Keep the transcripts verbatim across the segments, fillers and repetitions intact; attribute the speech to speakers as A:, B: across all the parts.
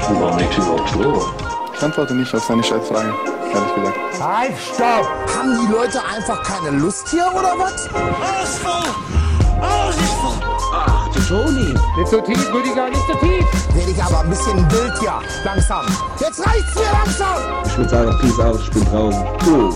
A: war nichts über Oktober.
B: Ich antworte nicht auf seine Scheißfrage, ehrlich gesagt.
C: Halt, stopp! Haben die Leute einfach keine Lust hier, oder was?
D: Alles voll! Alles ist voll!
A: Ach, du Toni.
C: Nicht so tief, Rüdiger, nicht so tief! Werde ich aber ein bisschen wild hier, langsam. Jetzt reicht's mir langsam!
A: Ich würde sagen, peace out, ich bin draußen. Cool.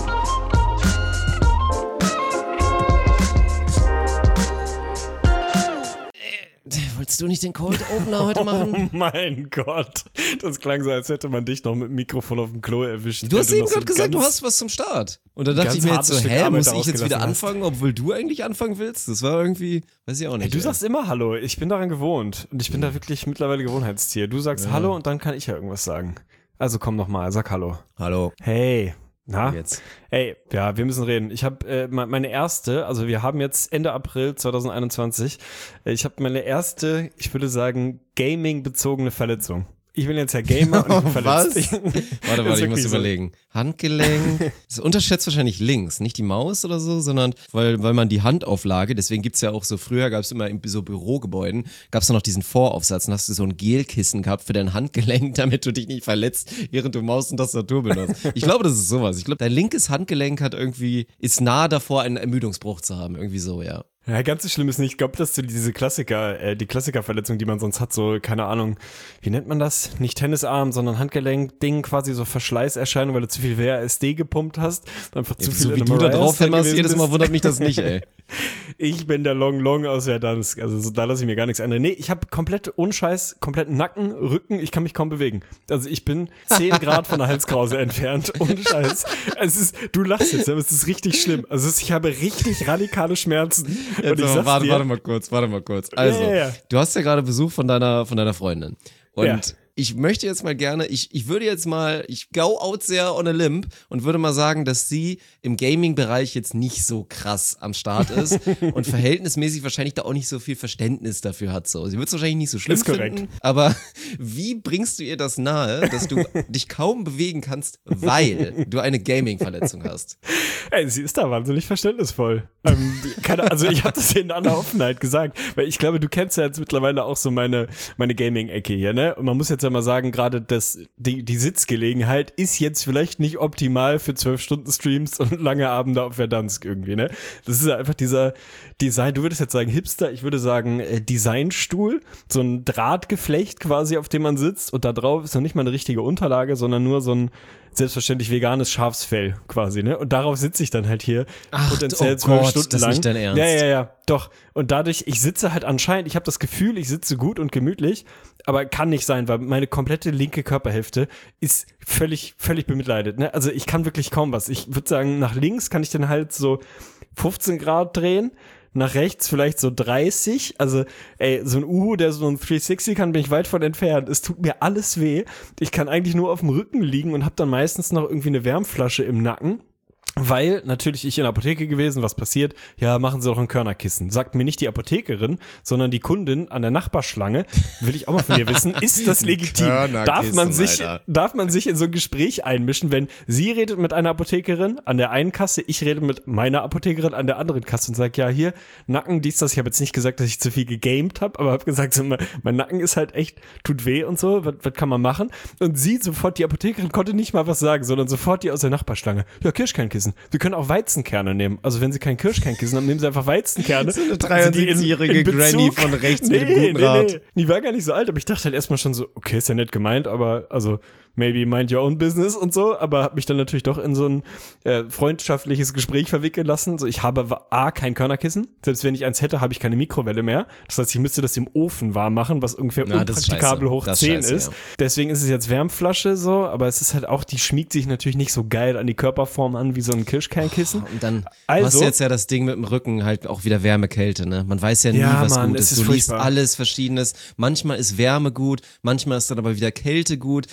E: Wolltest du nicht den Cold Opener heute machen?
F: Oh mein Gott. Das klang so, als hätte man dich noch mit dem Mikrofon auf dem Klo erwischt.
E: Du hast eben gerade
F: so
E: gesagt, du hast was zum Start. Und da dachte ich mir jetzt so,
F: Stück
E: hä,
F: Arbeit
E: muss ich jetzt wieder
F: ausgelassen
E: anfangen, obwohl du eigentlich anfangen willst? Das war irgendwie, weiß ich auch nicht.
F: Ey, du
E: ey.
F: sagst immer Hallo. Ich bin daran gewohnt. Und ich bin da wirklich mittlerweile Gewohnheitstier. Du sagst
E: Ja.
F: Hallo und dann kann ich ja irgendwas sagen. Also komm noch mal, sag Hallo.
E: Hallo.
F: Hey. Na?
E: Jetzt.
F: Ey, ja, wir müssen reden. Ich habe äh, meine erste, also wir haben jetzt Ende April zwanzig einundzwanzig, äh, ich habe meine erste, ich würde sagen, Gaming-bezogene Verletzung. Ich bin jetzt ja Gamer und bin verletzt.
E: Was? Warte, warte, ich muss überlegen. Handgelenk. Das unterschätzt wahrscheinlich links, nicht die Maus oder so, sondern weil, weil man die Handauflage, deswegen gibt's ja auch so, früher gab's immer in so Bürogebäuden, gab's da noch diesen Voraufsatz und hast du so ein Gelkissen gehabt für dein Handgelenk, damit du dich nicht verletzt, während du Maus und Tastatur benutzt. Ich glaube, das ist sowas. Ich glaube, dein linkes Handgelenk hat irgendwie, ist nahe davor, einen Ermüdungsbruch zu haben. Irgendwie so, ja.
F: Ja, ganz so schlimm ist nicht. Ich glaube, dass du diese Klassiker, äh, die Klassikerverletzung, die man sonst hat, so, keine Ahnung, wie nennt man das? Nicht Tennisarm, sondern Handgelenk-Ding, quasi so Verschleißerscheinung, weil du zu viel W A S D gepumpt hast. Einfach zu
E: Ja,
F: viel
E: so wie du da drauf hämmerst, jedes Mal wundert mich das nicht, ey.
F: Ich bin der Long Long aus Verdansk, also so, da lasse ich mir gar nichts ändern. Nee, ich habe komplett unscheiß, komplett Nacken, Rücken, ich kann mich kaum bewegen. Also ich bin zehn Grad von der Halskrause entfernt, ohne Scheiß. Es ist, du lachst jetzt, aber es ist richtig schlimm. Also es ist, ich habe richtig radikale Schmerzen.
E: Jetzt
F: und ich
E: aber,
F: sag's
E: warte,
F: dir,
E: warte mal kurz, warte mal kurz. Also,
F: Ja, ja, ja.
E: du hast ja gerade Besuch von deiner, von deiner Freundin. Und
F: Ja.
E: ich möchte jetzt mal gerne, ich, ich würde jetzt mal, ich go out sehr on a limb und würde mal sagen, dass sie im Gaming-Bereich jetzt nicht so krass am Start ist und verhältnismäßig wahrscheinlich da auch nicht so viel Verständnis dafür hat. So. Sie wird es wahrscheinlich nicht so schlimm
F: Ist korrekt.
E: finden, aber wie bringst du ihr das nahe, dass du dich kaum bewegen kannst, weil du eine Gaming-Verletzung hast?
F: Ey, sie ist da wahnsinnig verständnisvoll. Ähm, keine, also ich habe das in aller Offenheit gesagt, weil ich glaube, du kennst ja jetzt mittlerweile auch so meine, meine Gaming-Ecke hier, ne? Und man muss jetzt ja mal sagen, gerade das, die, die Sitzgelegenheit ist jetzt vielleicht nicht optimal für zwölf Stunden Streams und lange Abende auf Verdansk irgendwie, ne? Das ist ja einfach dieser Design, du würdest jetzt sagen Hipster, ich würde sagen äh, Designstuhl, so ein Drahtgeflecht quasi, auf dem man sitzt und da drauf ist noch nicht mal eine richtige Unterlage, sondern nur so ein selbstverständlich veganes Schafsfell quasi, ne? Und darauf sitze ich dann halt hier
E: Ach,
F: potenziell
E: oh
F: zwölf
E: Gott,
F: Stunden
E: das ist
F: lang.
E: nicht dein Ernst.
F: Ja, ja, ja, doch. Und dadurch, ich sitze halt anscheinend, ich habe das Gefühl, ich sitze gut und gemütlich, aber kann nicht sein, weil meine komplette linke Körperhälfte ist völlig, völlig bemitleidet, ne? Also ich kann wirklich kaum was. Ich würde sagen, nach links kann ich dann halt so fünfzehn Grad drehen, nach rechts vielleicht so dreißig, also ey, so ein Uhu, der so ein dreihundertsechzig kann, bin ich weit von entfernt. Es tut mir alles weh. Ich kann eigentlich nur auf dem Rücken liegen und habe dann meistens noch irgendwie eine Wärmflasche im Nacken. Weil natürlich ich in der Apotheke gewesen, was passiert? Ja, machen Sie doch ein Körnerkissen. Sagt mir nicht die Apothekerin, sondern die Kundin an der Nachbarschlange. Will ich auch mal von ihr wissen, ist das legitim? Darf man sich,
E: Alter.
F: darf man sich in so ein Gespräch einmischen, wenn sie redet mit einer Apothekerin an der einen Kasse, ich rede mit meiner Apothekerin an der anderen Kasse und sage, ja, hier, Nacken, dies, das. Ich habe jetzt nicht gesagt, dass ich zu viel gegamed habe, aber habe gesagt, so, mein, mein Nacken ist halt echt, tut weh und so, was, was kann man machen? Und sie sofort, die Apothekerin konnte nicht mal was sagen, sondern sofort die aus der Nachbarschlange. Ja, Kirschkernkissen. Sie können auch Weizenkerne nehmen. Also wenn Sie kein Kirschkernkissen haben, nehmen Sie einfach Weizenkerne.
E: So eine
F: Packen Sie die in-
E: dreiundsiebzigjährige
F: in Bezug.
E: Granny von rechts mit dem
F: Nee,
E: guten
F: nee,
E: Rat.
F: nee. Die war gar nicht so alt, aber ich dachte halt erstmal schon so, okay, ist ja nett gemeint, aber also maybe mind your own business und so, aber habe mich dann natürlich doch in so ein äh, freundschaftliches Gespräch verwickeln lassen. So, ich habe A, kein Körnerkissen. Selbst wenn ich eins hätte, habe ich keine Mikrowelle mehr. Das heißt, ich müsste das im Ofen warm machen, was ungefähr
E: Na, das ist
F: unpraktikabel
E: scheiße.
F: hoch
E: Das ist
F: zehn
E: scheiße,
F: ist.
E: ja.
F: Deswegen ist es jetzt Wärmflasche so, aber es ist halt auch, die schmiegt sich natürlich nicht so geil an die Körperform an wie so ein Kirschkernkissen.
E: Und dann
F: Also-
E: hast du jetzt ja das Ding mit dem Rücken halt auch wieder Wärme, Kälte, ne? Man weiß ja nie,
F: Ja,
E: was
F: Mann,
E: gut
F: es
E: ist.
F: ist
E: Du liest
F: furchtbar.
E: alles Verschiedenes. Manchmal ist Wärme gut, manchmal ist dann aber wieder Kälte gut. Tendenziell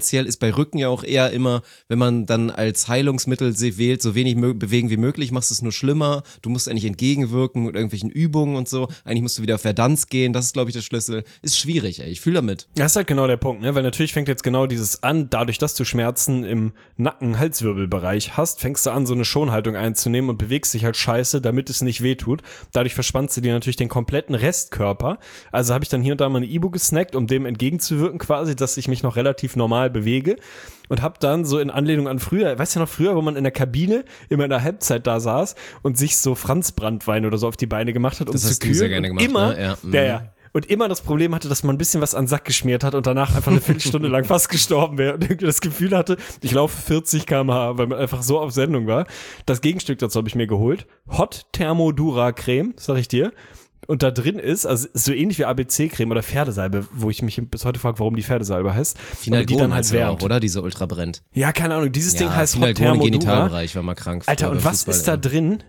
E: tendenziell ist bei Rücken ja auch eher immer, wenn man dann als Heilungsmittel wählt, so wenig mö- bewegen wie möglich, machst du es nur schlimmer. Du musst eigentlich entgegenwirken mit irgendwelchen Übungen und so. Eigentlich musst du wieder auf Verdanz gehen. Das ist, glaube ich, der Schlüssel. Ist schwierig, ey. Ich fühle damit.
F: Das ist halt genau der Punkt, ne? Weil natürlich fängt jetzt genau dieses an, dadurch, dass du Schmerzen im Nacken-Halswirbelbereich hast, fängst du an, so eine Schonhaltung einzunehmen und bewegst dich halt scheiße, damit es nicht wehtut. Dadurch verspannst du dir natürlich den kompletten Restkörper. Also habe ich dann hier und da mal eine Ibu gesnackt, um dem entgegenzuwirken quasi, dass ich mich noch relativ normal bewege. Und hab dann so in Anlehnung an früher, weißt du noch früher, wo man in der Kabine immer in der Halbzeit da saß und sich so Franzbranntwein oder so auf die Beine gemacht hat, um
E: Das
F: zu
E: hast du
F: kühlen.
E: sehr gerne gemacht,
F: immer,
E: ne? Ja, mhm.
F: ja, ja. Und immer das Problem hatte, dass man ein bisschen was an den Sack geschmiert hat und danach einfach eine Viertelstunde lang fast gestorben wäre und irgendwie das Gefühl hatte, ich laufe vierzig Kilometer pro Stunde, weil man einfach so auf Sendung war. Das Gegenstück dazu habe ich mir geholt. Hot Thermodura Creme, sag ich dir. Und da drin ist, also so ähnlich wie A B C-Creme oder Pferdesalbe, wo ich mich bis heute frage, warum die Pferdesalbe heißt.
E: Finalgon
F: die dann halt
E: wärmt. Auch, oder? Diese Ultra brennt.
F: Ja, keine Ahnung. Dieses
E: Ja,
F: Ding heißt Hot
E: Finalgon im
F: Thermodura.
E: Genitalbereich, war mal krank.
F: Alter, und was
E: Fußball,
F: ist da
E: ey.
F: drin?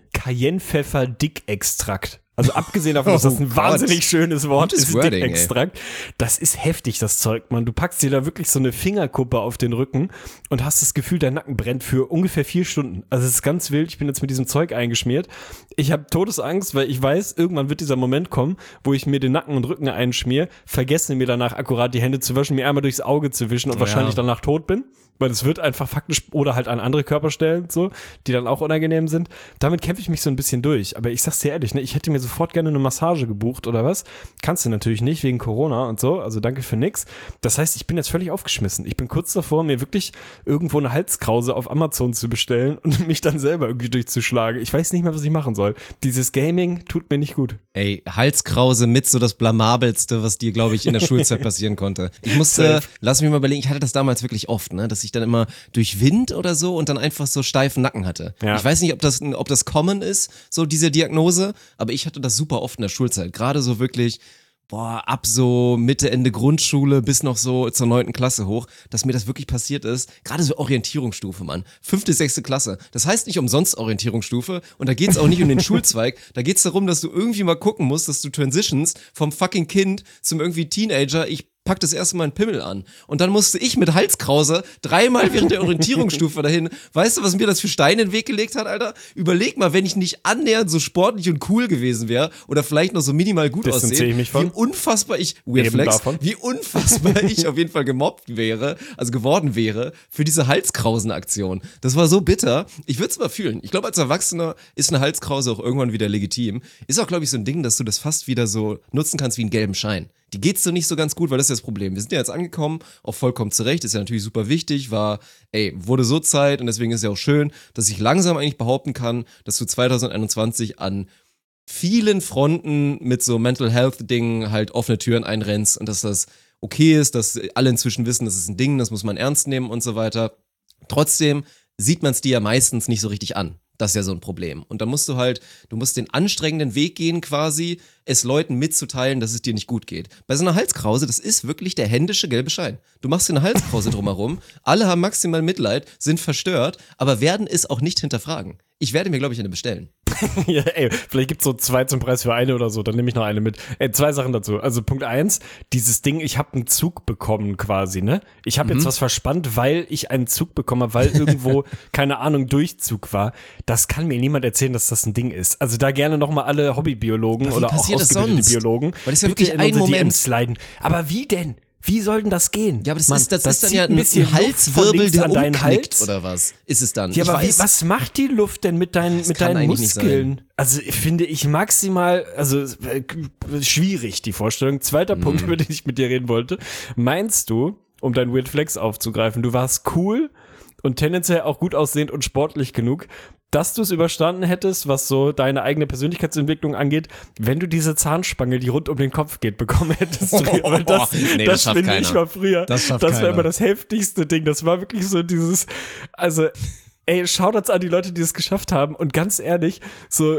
F: Cayennepfeffer-Dickextrakt. Also abgesehen davon, dass das ein
E: Oh
F: wahnsinnig
E: Gott.
F: schönes Wort
E: Gutes
F: ist,
E: Wording,
F: Dickextrakt. Das ist heftig, das Zeug, Mann. Du packst dir da wirklich so eine Fingerkuppe auf den Rücken und hast das Gefühl, dein Nacken brennt für ungefähr vier Stunden. Also es ist ganz wild. Ich bin jetzt mit diesem Zeug eingeschmiert. Ich habe Todesangst, weil ich weiß, irgendwann wird dieser Moment kommen, wo ich mir den Nacken und Rücken einschmier, vergesse mir danach akkurat die Hände zu waschen, mir einmal durchs Auge zu wischen und
E: Ja.
F: wahrscheinlich danach tot bin. Weil es wird einfach faktisch, oder halt an andere Körperstellen so, die dann auch unangenehm sind. Damit kämpfe ich mich so ein bisschen durch. Aber ich sag's dir ehrlich, ne, ich hätte mir sofort gerne eine Massage gebucht oder was. Kannst du natürlich nicht, wegen Corona und so. Also danke für nix. Das heißt, ich bin jetzt völlig aufgeschmissen. Ich bin kurz davor, mir wirklich irgendwo eine Halskrause auf Amazon zu bestellen und mich dann selber irgendwie durchzuschlagen. Ich weiß nicht mehr, was ich machen soll. Dieses Gaming tut mir nicht gut.
E: Ey, Halskrause mit so das Blamabelste, was dir, glaube ich, in der Schulzeit passieren konnte. Ich musste, lass mich mal überlegen, ich hatte das damals wirklich oft, ne, dass ich dann immer durch Wind oder so und dann einfach so steifen Nacken hatte.
F: Ja.
E: Ich weiß nicht, ob das, ob das common ist, so diese Diagnose, aber ich hatte das super oft in der Schulzeit. Gerade so wirklich, boah, ab so Mitte, Ende Grundschule bis noch so zur neunten Klasse hoch, dass mir das wirklich passiert ist. Gerade so Orientierungsstufe, Mann. Fünfte, sechste Klasse. Das heißt nicht umsonst Orientierungsstufe und da geht's auch nicht um den Schulzweig. Da geht's darum, dass du irgendwie mal gucken musst, dass du transitions vom fucking Kind zum irgendwie Teenager, ich pack das erste Mal einen Pimmel an. Und dann musste ich mit Halskrause dreimal während der Orientierungsstufe dahin. Weißt du, was mir das für Steine in den Weg gelegt hat, Alter? Überleg mal, wenn ich nicht annähernd so sportlich und cool gewesen wäre oder vielleicht noch so minimal gut
F: Distanziere
E: aussehe,
F: ich mich von.
E: wie unfassbar ich, Weird
F: Eben
E: Flex,
F: davon.
E: wie unfassbar ich auf jeden Fall gemobbt wäre, also geworden wäre, für diese Halskrausenaktion. Das war so bitter. Ich würde es mal fühlen. Ich glaube, als Erwachsener ist eine Halskrause auch irgendwann wieder legitim. Ist auch, glaube ich, so ein Ding, dass du das fast wieder so nutzen kannst wie einen gelben Schein. Die geht's so nicht so ganz gut, weil das ist ja das Problem. Wir sind ja jetzt angekommen, auch vollkommen zurecht, ist ja natürlich super wichtig, war, ey, wurde so Zeit und deswegen ist ja auch schön, dass ich langsam eigentlich behaupten kann, dass du zwanzig einundzwanzig an vielen Fronten mit so Mental Health Dingen halt offene Türen einrennst und dass das okay ist, dass alle inzwischen wissen, das ist ein Ding, das muss man ernst nehmen und so weiter. Trotzdem sieht man es dir ja meistens nicht so richtig an. Das ist ja so ein Problem. Und da musst du halt, du musst den anstrengenden Weg gehen quasi, es Leuten mitzuteilen, dass es dir nicht gut geht. Bei so einer Halskrause, das ist wirklich der händische gelbe Schein. Du machst dir eine Halskrause drumherum, alle haben maximal Mitleid, sind verstört, aber werden es auch nicht hinterfragen. Ich werde mir, glaube ich, eine bestellen.
F: Ja, ey, vielleicht gibt's so zwei zum Preis für eine oder so, dann nehme ich noch eine mit. Ey, zwei Sachen dazu. Also Punkt eins, dieses Ding, ich habe einen Zug bekommen quasi, ne? Ich habe mhm. jetzt was verspannt, weil ich einen Zug bekomme, weil irgendwo, keine Ahnung, Durchzug war. Das kann mir niemand erzählen, dass das ein Ding ist. Also da gerne nochmal alle Hobbybiologen
E: wie
F: oder auch
E: passiert das
F: ausgebildete
E: sonst?
F: Biologen.
E: Weil das ist ja
F: bitte
E: wirklich
F: in
E: ein
F: unsere
E: Moment.
F: D Ms sliden. Aber wie denn? Wie soll denn das gehen?
E: Ja, aber das
F: Mann,
E: ist, das ist dann
F: zieht
E: ja ein,
F: bisschen
E: ein Halswirbel, der
F: an deinen
E: umknickt,
F: Hals.
E: oder was? Ist es dann?
F: Ja,
E: ich
F: aber wie,
E: weiß,
F: was macht die Luft denn mit deinen, mit
E: kann
F: deinen
E: eigentlich nicht
F: Muskeln? Also finde ich maximal, also äh, schwierig, die Vorstellung. Zweiter
E: Mhm.
F: Punkt, über den ich mit dir reden wollte. Meinst du, um deinen Weird Flex aufzugreifen, du warst cool und tendenziell auch gut aussehend und sportlich genug, dass du es überstanden hättest, was so deine eigene Persönlichkeitsentwicklung angeht, wenn du diese Zahnspange, die rund um den Kopf geht, bekommen hättest. Weil das,
E: nee,
F: das,
E: das schafft
F: finde ich
E: keiner.
F: war früher.
E: Das schafft
F: das war
E: keiner.
F: immer das heftigste Ding. Das war wirklich so dieses, also, ey, Shoutouts an die Leute, die es geschafft haben. Und ganz ehrlich, so,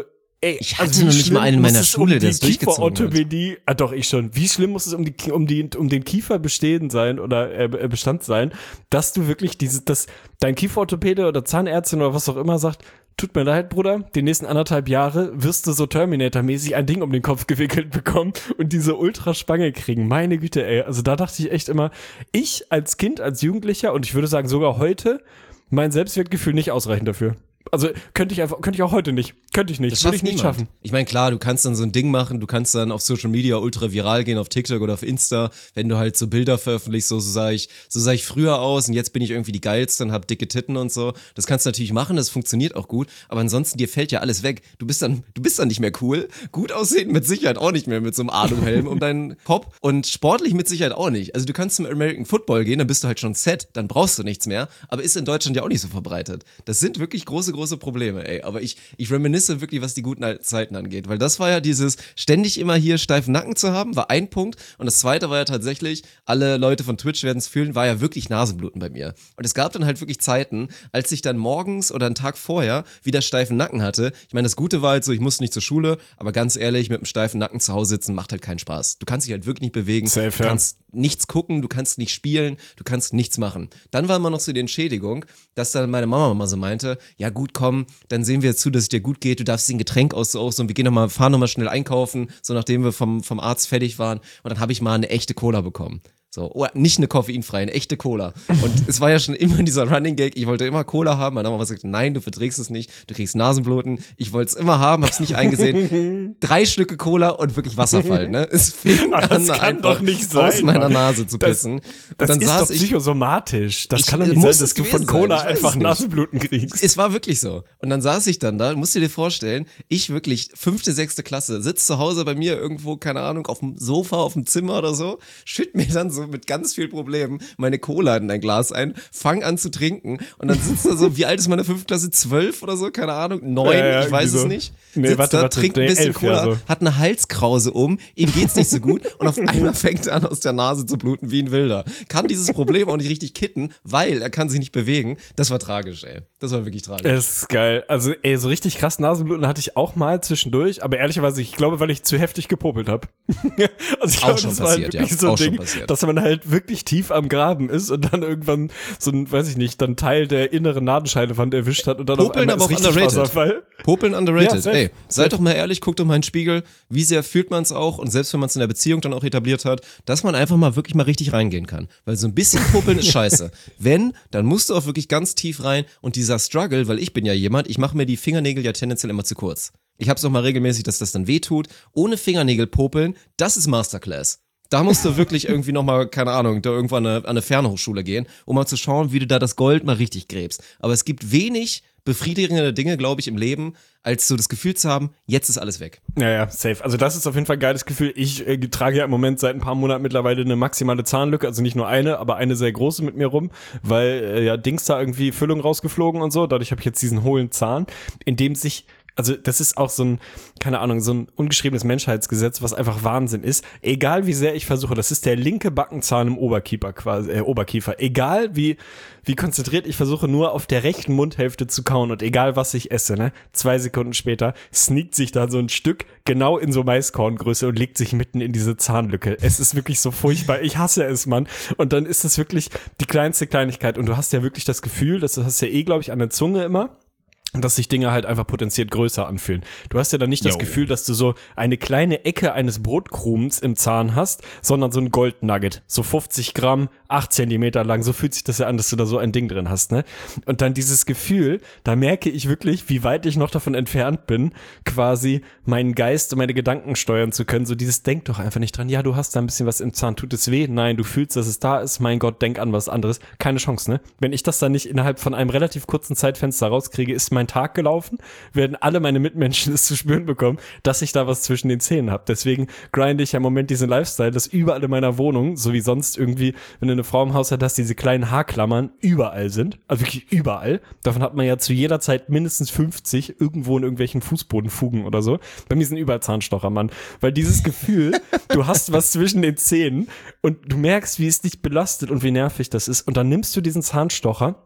F: Ey,
E: ich hatte also noch nicht mal einen in meiner Schule, um der das durchgezogen hat.
F: Ah, doch, ich schon. Wie schlimm muss es um, die, um, die, um den Kiefer bestehen sein oder äh, Bestand sein, dass du wirklich dieses, dass dein Kieferorthopäde oder Zahnärztin oder was auch immer sagt, tut mir leid, Bruder, die nächsten anderthalb Jahre wirst du so Terminator-mäßig ein Ding um den Kopf gewickelt bekommen und diese Ultraspange kriegen. Meine Güte, ey. Also da dachte ich echt immer, ich als Kind, als Jugendlicher und ich würde sagen sogar heute, mein Selbstwertgefühl nicht ausreichend dafür. Also könnte ich einfach, könnte ich auch heute nicht. Könnte ich nicht.
E: Das
F: würde ich nicht
E: niemand.
F: schaffen.
E: Ich meine, klar, du kannst dann so ein Ding machen, du kannst dann auf Social Media ultra viral gehen, auf TikTok oder auf Insta, wenn du halt so Bilder veröffentlichst, so, so sah ich, so sah ich früher aus und jetzt bin ich irgendwie die Geilste und hab dicke Titten und so. Das kannst du natürlich machen, das funktioniert auch gut, aber ansonsten dir fällt ja alles weg. Du bist dann, du bist dann nicht mehr cool. Gut aussehen mit Sicherheit auch nicht mehr mit so einem Aluhelm um deinen Kopf und sportlich mit Sicherheit auch nicht. Also du kannst zum American Football gehen, dann bist du halt schon set, dann brauchst du nichts mehr, aber ist in Deutschland ja auch nicht so verbreitet. Das sind wirklich große, große Probleme, ey. Aber ich, ich reminisce wirklich, was die guten alten Zeiten angeht, weil das war ja dieses ständig immer hier steifen Nacken zu haben, war ein Punkt und das zweite war ja tatsächlich, alle Leute von Twitch werden es fühlen, war ja wirklich Nasenbluten bei mir. Und es gab dann halt wirklich Zeiten, als ich dann morgens oder einen Tag vorher wieder steifen Nacken hatte. Ich meine, das Gute war halt so, ich musste nicht zur Schule, aber ganz ehrlich, mit einem steifen Nacken zu Hause sitzen macht halt keinen Spaß. Du kannst dich halt wirklich nicht bewegen,
F: Safe,
E: du kannst ja. nichts gucken, du kannst nicht spielen, du kannst nichts machen. Dann war immer noch so die Entschädigung, dass dann meine Mama mal so meinte, ja gut, komm, dann sehen wir jetzt zu, dass es dir gut geht, du darfst dir ein Getränk aussuchen und wir gehen nochmal, fahren nochmal schnell einkaufen, so nachdem wir vom, vom Arzt fertig waren und dann habe ich mal eine echte Cola bekommen. So, oh, nicht eine koffeinfreie, eine echte Cola. Und es war ja schon immer dieser Running Gag, ich wollte immer Cola haben, meine Mama hat gesagt, nein, du verträgst es nicht, du kriegst Nasenbluten. Ich wollte es immer haben, hab's nicht eingesehen. Drei Stücke Cola und wirklich Wasserfall, ne? Es fing
F: aber
E: an,
F: das kann doch nicht sein,
E: aus meiner Nase zu pissen.
F: Das, das
E: dann
F: ist
E: saß
F: doch psychosomatisch. Das
E: ich,
F: kann doch nicht sein, dass du von Cola einfach Nasenbluten kriegst.
E: Es war wirklich so. Und dann saß ich dann da, musst du dir vorstellen, ich wirklich fünfte, sechste Klasse, sitz zu Hause bei mir irgendwo, keine Ahnung, auf dem Sofa, auf dem Zimmer oder so, schütt mir dann so mit ganz viel Problem meine Cola in ein Glas ein, fang an zu trinken und dann sitzt er so, wie alt ist meine fünfte Klasse? Zwölf oder so? Keine Ahnung, neun, ja, ja, ich weiß so. es nicht.
F: Nee,
E: sitzt
F: warte,
E: da,
F: warte,
E: trinkt ein bisschen elf, Cola, ja, so. Hat eine Halskrause um, ihm geht's nicht so gut und auf einmal fängt er an, aus der Nase zu bluten wie ein Wilder. Kann dieses Problem auch nicht richtig kitten, weil er kann sich nicht bewegen. Das war tragisch, ey. Das war wirklich tragisch.
F: Das ist geil. Also, ey, so richtig krass Nasenbluten hatte ich auch mal zwischendurch, aber ehrlicherweise, ich glaube, weil ich zu heftig gepopelt habe. Also ich glaube, das war halt wirklich ja. so ein Ding, dass man halt wirklich tief am Graben ist und dann irgendwann so ein, weiß ich nicht, dann Teil der inneren Nadenscheidewand erwischt hat und dann
E: Popeln
F: auf einmal
E: aber auch underrated.
F: Wasserfall.
E: Popeln underrated.
F: Ja,
E: Ey, seid doch mal ehrlich, guckt doch mal in den Spiegel, wie sehr fühlt man es auch und selbst wenn man es in der Beziehung dann auch etabliert hat, dass man einfach mal wirklich mal richtig reingehen kann. Weil so ein bisschen Popeln ist scheiße. Wenn, dann musst du auch wirklich ganz tief rein und dieser Struggle, weil ich bin ja jemand, ich mache mir die Fingernägel ja tendenziell immer zu kurz. Ich hab's auch mal regelmäßig, dass das dann wehtut. Ohne Fingernägel popeln, das ist Masterclass. Da musst du wirklich irgendwie nochmal, keine Ahnung, da irgendwo an eine, an eine Fernhochschule gehen, um mal zu schauen, wie du da das Gold mal richtig gräbst. Aber es gibt wenig befriedigende Dinge, glaube ich, im Leben, als so das Gefühl zu haben, jetzt ist alles weg.
F: Ja, ja, safe. Also das ist auf jeden Fall ein geiles Gefühl. Ich äh, trage ja im Moment seit ein paar Monaten mittlerweile eine maximale Zahnlücke, also nicht nur eine, aber eine sehr große mit mir rum, weil äh, ja Dings da irgendwie Füllung rausgeflogen und so. Dadurch habe ich jetzt diesen hohlen Zahn, in dem sich Also das ist auch so ein, keine Ahnung, so ein ungeschriebenes Menschheitsgesetz, was einfach Wahnsinn ist. Egal wie sehr ich versuche, das ist der linke Backenzahn im Oberkiefer quasi, äh, Oberkiefer. Egal wie wie konzentriert ich versuche, nur auf der rechten Mundhälfte zu kauen und egal was ich esse, ne, zwei Sekunden später sneakt sich da so ein Stück genau in so Maiskorngröße und legt sich mitten in diese Zahnlücke. Es ist wirklich so furchtbar. Ich hasse es, Mann. Und dann ist das wirklich die kleinste Kleinigkeit und du hast ja wirklich das Gefühl, das hast ja eh, glaube ich, an der Zunge immer, dass sich Dinge halt einfach potenziert größer anfühlen. Du hast ja dann nicht das
E: Yo.
F: Gefühl, dass du so eine kleine Ecke eines Brotkrumens im Zahn hast, sondern so ein Goldnugget. So fünfzig Gramm, acht Zentimeter lang. So fühlt sich das ja an, dass du da so ein Ding drin hast, ne? Und dann dieses Gefühl, da merke ich wirklich, wie weit ich noch davon entfernt bin, quasi meinen Geist und meine Gedanken steuern zu können. So dieses, denk doch einfach nicht dran. Ja, du hast da ein bisschen was im Zahn. Tut es weh? Nein, du fühlst, dass es da ist. Mein Gott, denk an was anderes. Keine Chance, ne? Wenn ich das dann nicht innerhalb von einem relativ kurzen Zeitfenster rauskriege, ist mein Tag gelaufen, werden alle meine Mitmenschen es zu spüren bekommen, dass ich da was zwischen den Zähnen habe. Deswegen grinde ich ja im Moment diesen Lifestyle, dass überall in meiner Wohnung, so wie sonst irgendwie, wenn du eine Frau im Haus hast, dass diese kleinen Haarklammern überall sind. Also wirklich überall. Davon hat man ja zu jeder Zeit mindestens fünfzig irgendwo in irgendwelchen Fußbodenfugen oder so. Bei mir sind überall Zahnstocher, Mann. Weil dieses Gefühl, du hast was zwischen den Zähnen und du merkst, wie es dich belastet und wie nervig das ist. Und dann nimmst du diesen Zahnstocher,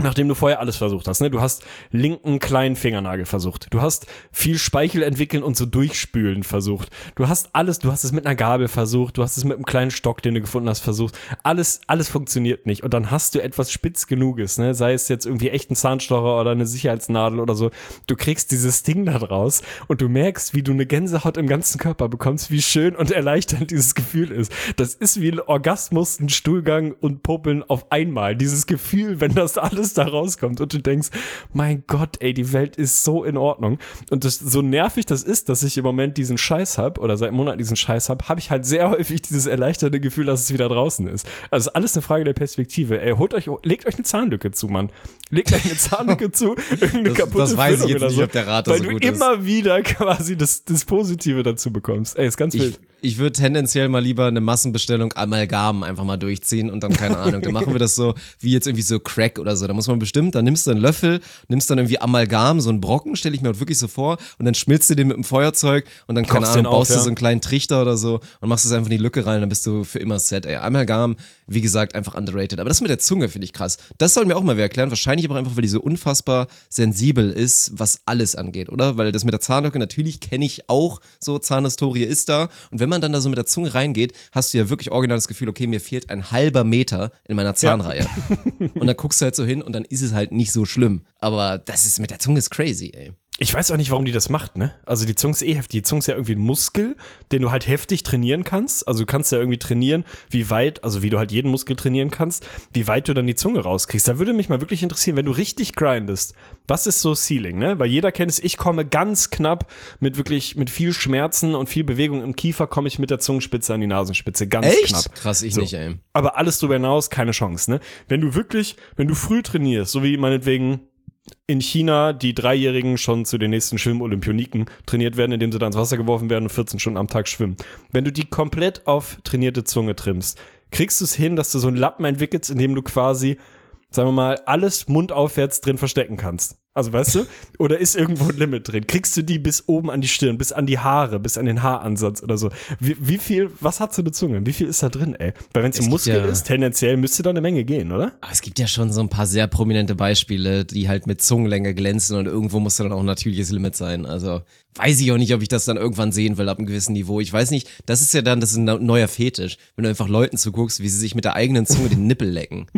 F: Nachdem du vorher alles versucht hast, ne? Du hast linken kleinen Fingernagel versucht. Du hast viel Speichel entwickeln und so durchspülen versucht. Du hast alles, du hast es mit einer Gabel versucht, du hast es mit einem kleinen Stock, den du gefunden hast, versucht. Alles, alles funktioniert nicht. Und dann hast du etwas spitz genuges, ne? Sei es jetzt irgendwie echt ein Zahnstocher oder eine Sicherheitsnadel oder so. Du kriegst dieses Ding da draus und du merkst, wie du eine Gänsehaut im ganzen Körper bekommst, wie schön und erleichternd dieses Gefühl ist. Das ist wie ein Orgasmus, ein Stuhlgang und Popeln auf einmal. Dieses Gefühl, wenn das alles da rauskommt und du denkst, mein Gott, ey, die Welt ist so in Ordnung. Und das, so nervig das ist, dass ich im Moment diesen Scheiß hab oder seit Monaten diesen Scheiß hab, habe ich halt sehr häufig dieses erleichternde Gefühl, dass es wieder draußen ist. Also alles eine Frage der Perspektive. Ey, holt euch, legt euch eine Zahnlücke zu, Mann. Legt euch eine Zahnlücke zu, irgendeine
E: das,
F: kaputte
E: das weiß ich jetzt
F: oder
E: nicht,
F: so,
E: ob der Rat
F: weil
E: so
F: du
E: gut
F: immer
E: ist.
F: wieder quasi das, das Positive dazu bekommst. Ey, ist ganz
E: Ich,
F: wild.
E: ich würde tendenziell mal lieber eine Massenbestellung Amalgam einfach mal durchziehen und dann, keine Ahnung, dann machen wir das so wie jetzt irgendwie so Crack oder so. Da muss man bestimmt, dann nimmst du einen Löffel, nimmst dann irgendwie Amalgam, so einen Brocken, stelle ich mir halt wirklich so vor, und dann schmilzt du den mit dem Feuerzeug und dann, keine
F: Kochst
E: Ahnung,
F: den auf,
E: baust du
F: ja.
E: so einen kleinen Trichter oder so und machst es einfach in die Lücke rein, dann bist du für immer set, ey. Amalgam, wie gesagt, einfach underrated. Aber das mit der Zunge finde ich krass. Das soll mir auch mal wer erklären. Wahrscheinlich aber einfach, weil die so unfassbar sensibel ist, was alles angeht, oder? Weil das mit der Zahnlücke, natürlich kenne ich auch so, Zahnhistorie ist da. Und wenn man dann da so mit der Zunge reingeht, hast du ja wirklich original das Gefühl, okay, mir fehlt ein halber Meter in meiner Zahnreihe. Ja. Und dann guckst du halt so hin und dann ist es halt nicht so schlimm. Aber das ist mit der Zunge ist crazy, ey.
F: Ich weiß auch nicht, warum die das macht, ne? Also die Zunge ist eh heftig. Die Zunge ist ja irgendwie ein Muskel, den du halt heftig trainieren kannst. Also du kannst ja irgendwie trainieren, wie weit, also wie du halt jeden Muskel trainieren kannst, wie weit du dann die Zunge rauskriegst. Da würde mich mal wirklich interessieren, wenn du richtig grindest, was ist so Ceiling, ne? Weil jeder kennt es, ich komme ganz knapp mit wirklich, mit viel Schmerzen und viel Bewegung im Kiefer, komme ich mit der Zungenspitze an die Nasenspitze. Ganz
E: Echt?
F: knapp.
E: Krass, ich
F: so.
E: nicht, ey.
F: Aber alles drüber hinaus, keine Chance, ne? Wenn du wirklich, wenn du früh trainierst, so wie meinetwegen in China die Dreijährigen schon zu den nächsten Schwimm-Olympioniken trainiert werden, indem sie da ins Wasser geworfen werden und vierzehn Stunden am Tag schwimmen. Wenn du die komplett auf trainierte Zunge trimmst, kriegst du es hin, dass du so einen Lappen entwickelst, in dem du quasi, sagen wir mal, alles mundaufwärts drin verstecken kannst. Also weißt du? Oder ist irgendwo ein Limit drin? Kriegst du die bis oben an die Stirn, bis an die Haare, bis an den Haaransatz oder so? Wie, wie viel, was hat so eine Zunge? Wie viel ist da drin, ey? Weil wenn es ein Muskel
E: ja,
F: ist, tendenziell müsste da eine Menge gehen, oder?
E: Aber es gibt ja schon so ein paar sehr prominente Beispiele, die halt mit Zungenlänge glänzen und irgendwo muss da dann auch ein natürliches Limit sein. Also weiß ich auch nicht, ob ich das dann irgendwann sehen will ab einem gewissen Niveau. Ich weiß nicht, das ist ja dann, das ist ein neuer Fetisch, wenn du einfach Leuten zuguckst, wie sie sich mit der eigenen Zunge den Nippel lecken.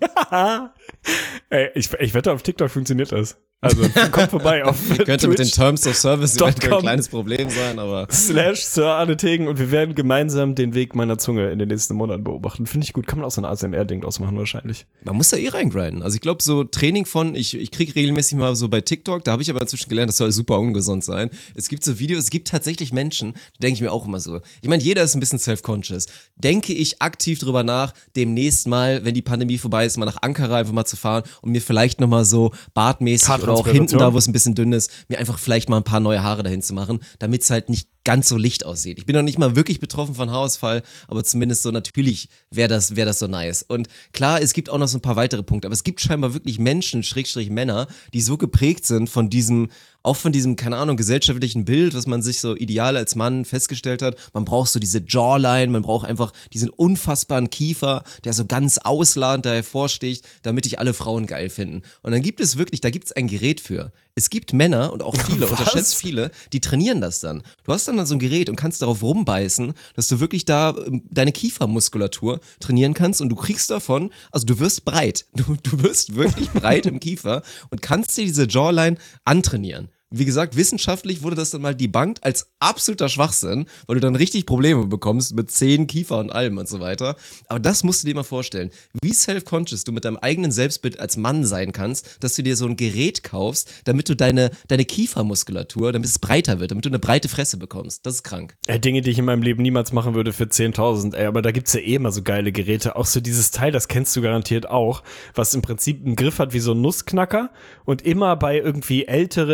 F: Ey, ich, ich wette, auf TikTok funktioniert das. Also kommt vorbei auf
E: Könnte mit den Terms of Service eventuell
F: com.
E: ein kleines Problem sein, aber
F: Slash Sir Arne Tegen und wir werden gemeinsam den Weg meiner Zunge in den nächsten Monaten beobachten. Finde ich gut. Kann man auch so ein A S M R-Ding draus machen wahrscheinlich.
E: man muss da eh reingrinden. Also ich glaube, so Training von, ich, ich kriege regelmäßig mal so bei TikTok, da habe ich aber inzwischen gelernt, das soll super ungesund sein. Es gibt so Videos, es gibt tatsächlich Menschen, da denke ich mir auch immer so, ich meine, jeder ist ein bisschen self-conscious. Denke ich aktiv drüber nach, demnächst mal, wenn die Pandemie vorbei ist, mal nach Ankara einfach mal zu fahren und mir vielleicht nochmal so bartmäßig oder auch hinten da, wo es ein bisschen dünn ist, mir einfach vielleicht mal ein paar neue Haare dahin zu machen, damit es halt nicht ganz so licht aussieht. Ich bin noch nicht mal wirklich betroffen von Haarausfall, aber zumindest so natürlich wäre das, wäre das so nice. Und klar, es gibt auch noch so ein paar weitere Punkte, aber es gibt scheinbar wirklich Menschen, Schrägstrich Männer, die so geprägt sind von diesem, auch von diesem, keine Ahnung, gesellschaftlichen Bild, was man sich so ideal als Mann festgestellt hat. Man braucht so diese Jawline, man braucht einfach diesen unfassbaren Kiefer, der so ganz ausladend da hervorsticht, damit dich alle Frauen geil finden. Und dann gibt es wirklich, da gibt es ein Gerät für. Es gibt Männer und auch viele, unterschätzt viele, die trainieren das dann. Du hast dann so ein Gerät und kannst darauf rumbeißen, dass du wirklich da deine Kiefermuskulatur trainieren kannst und du kriegst davon, also du wirst breit. Du, du wirst wirklich breit im Kiefer und kannst dir diese Jawline antrainieren. Wie gesagt, wissenschaftlich wurde das dann mal debunked als absoluter Schwachsinn, weil du dann richtig Probleme bekommst mit Zähnen, Kiefer und allem und so weiter. Aber das musst du dir mal vorstellen, wie self-conscious du mit deinem eigenen Selbstbild als Mann sein kannst, dass du dir so ein Gerät kaufst, damit du deine, deine Kiefermuskulatur, damit es breiter wird, damit du eine breite Fresse bekommst. Das ist krank.
F: Ey, Dinge, die ich in meinem Leben niemals machen würde für zehntausend, ey, aber da gibt's ja eh immer so geile Geräte. Auch so dieses Teil, das kennst du garantiert auch, was im Prinzip einen Griff hat wie so ein Nussknacker und immer bei irgendwie älteren, mittelalterlichen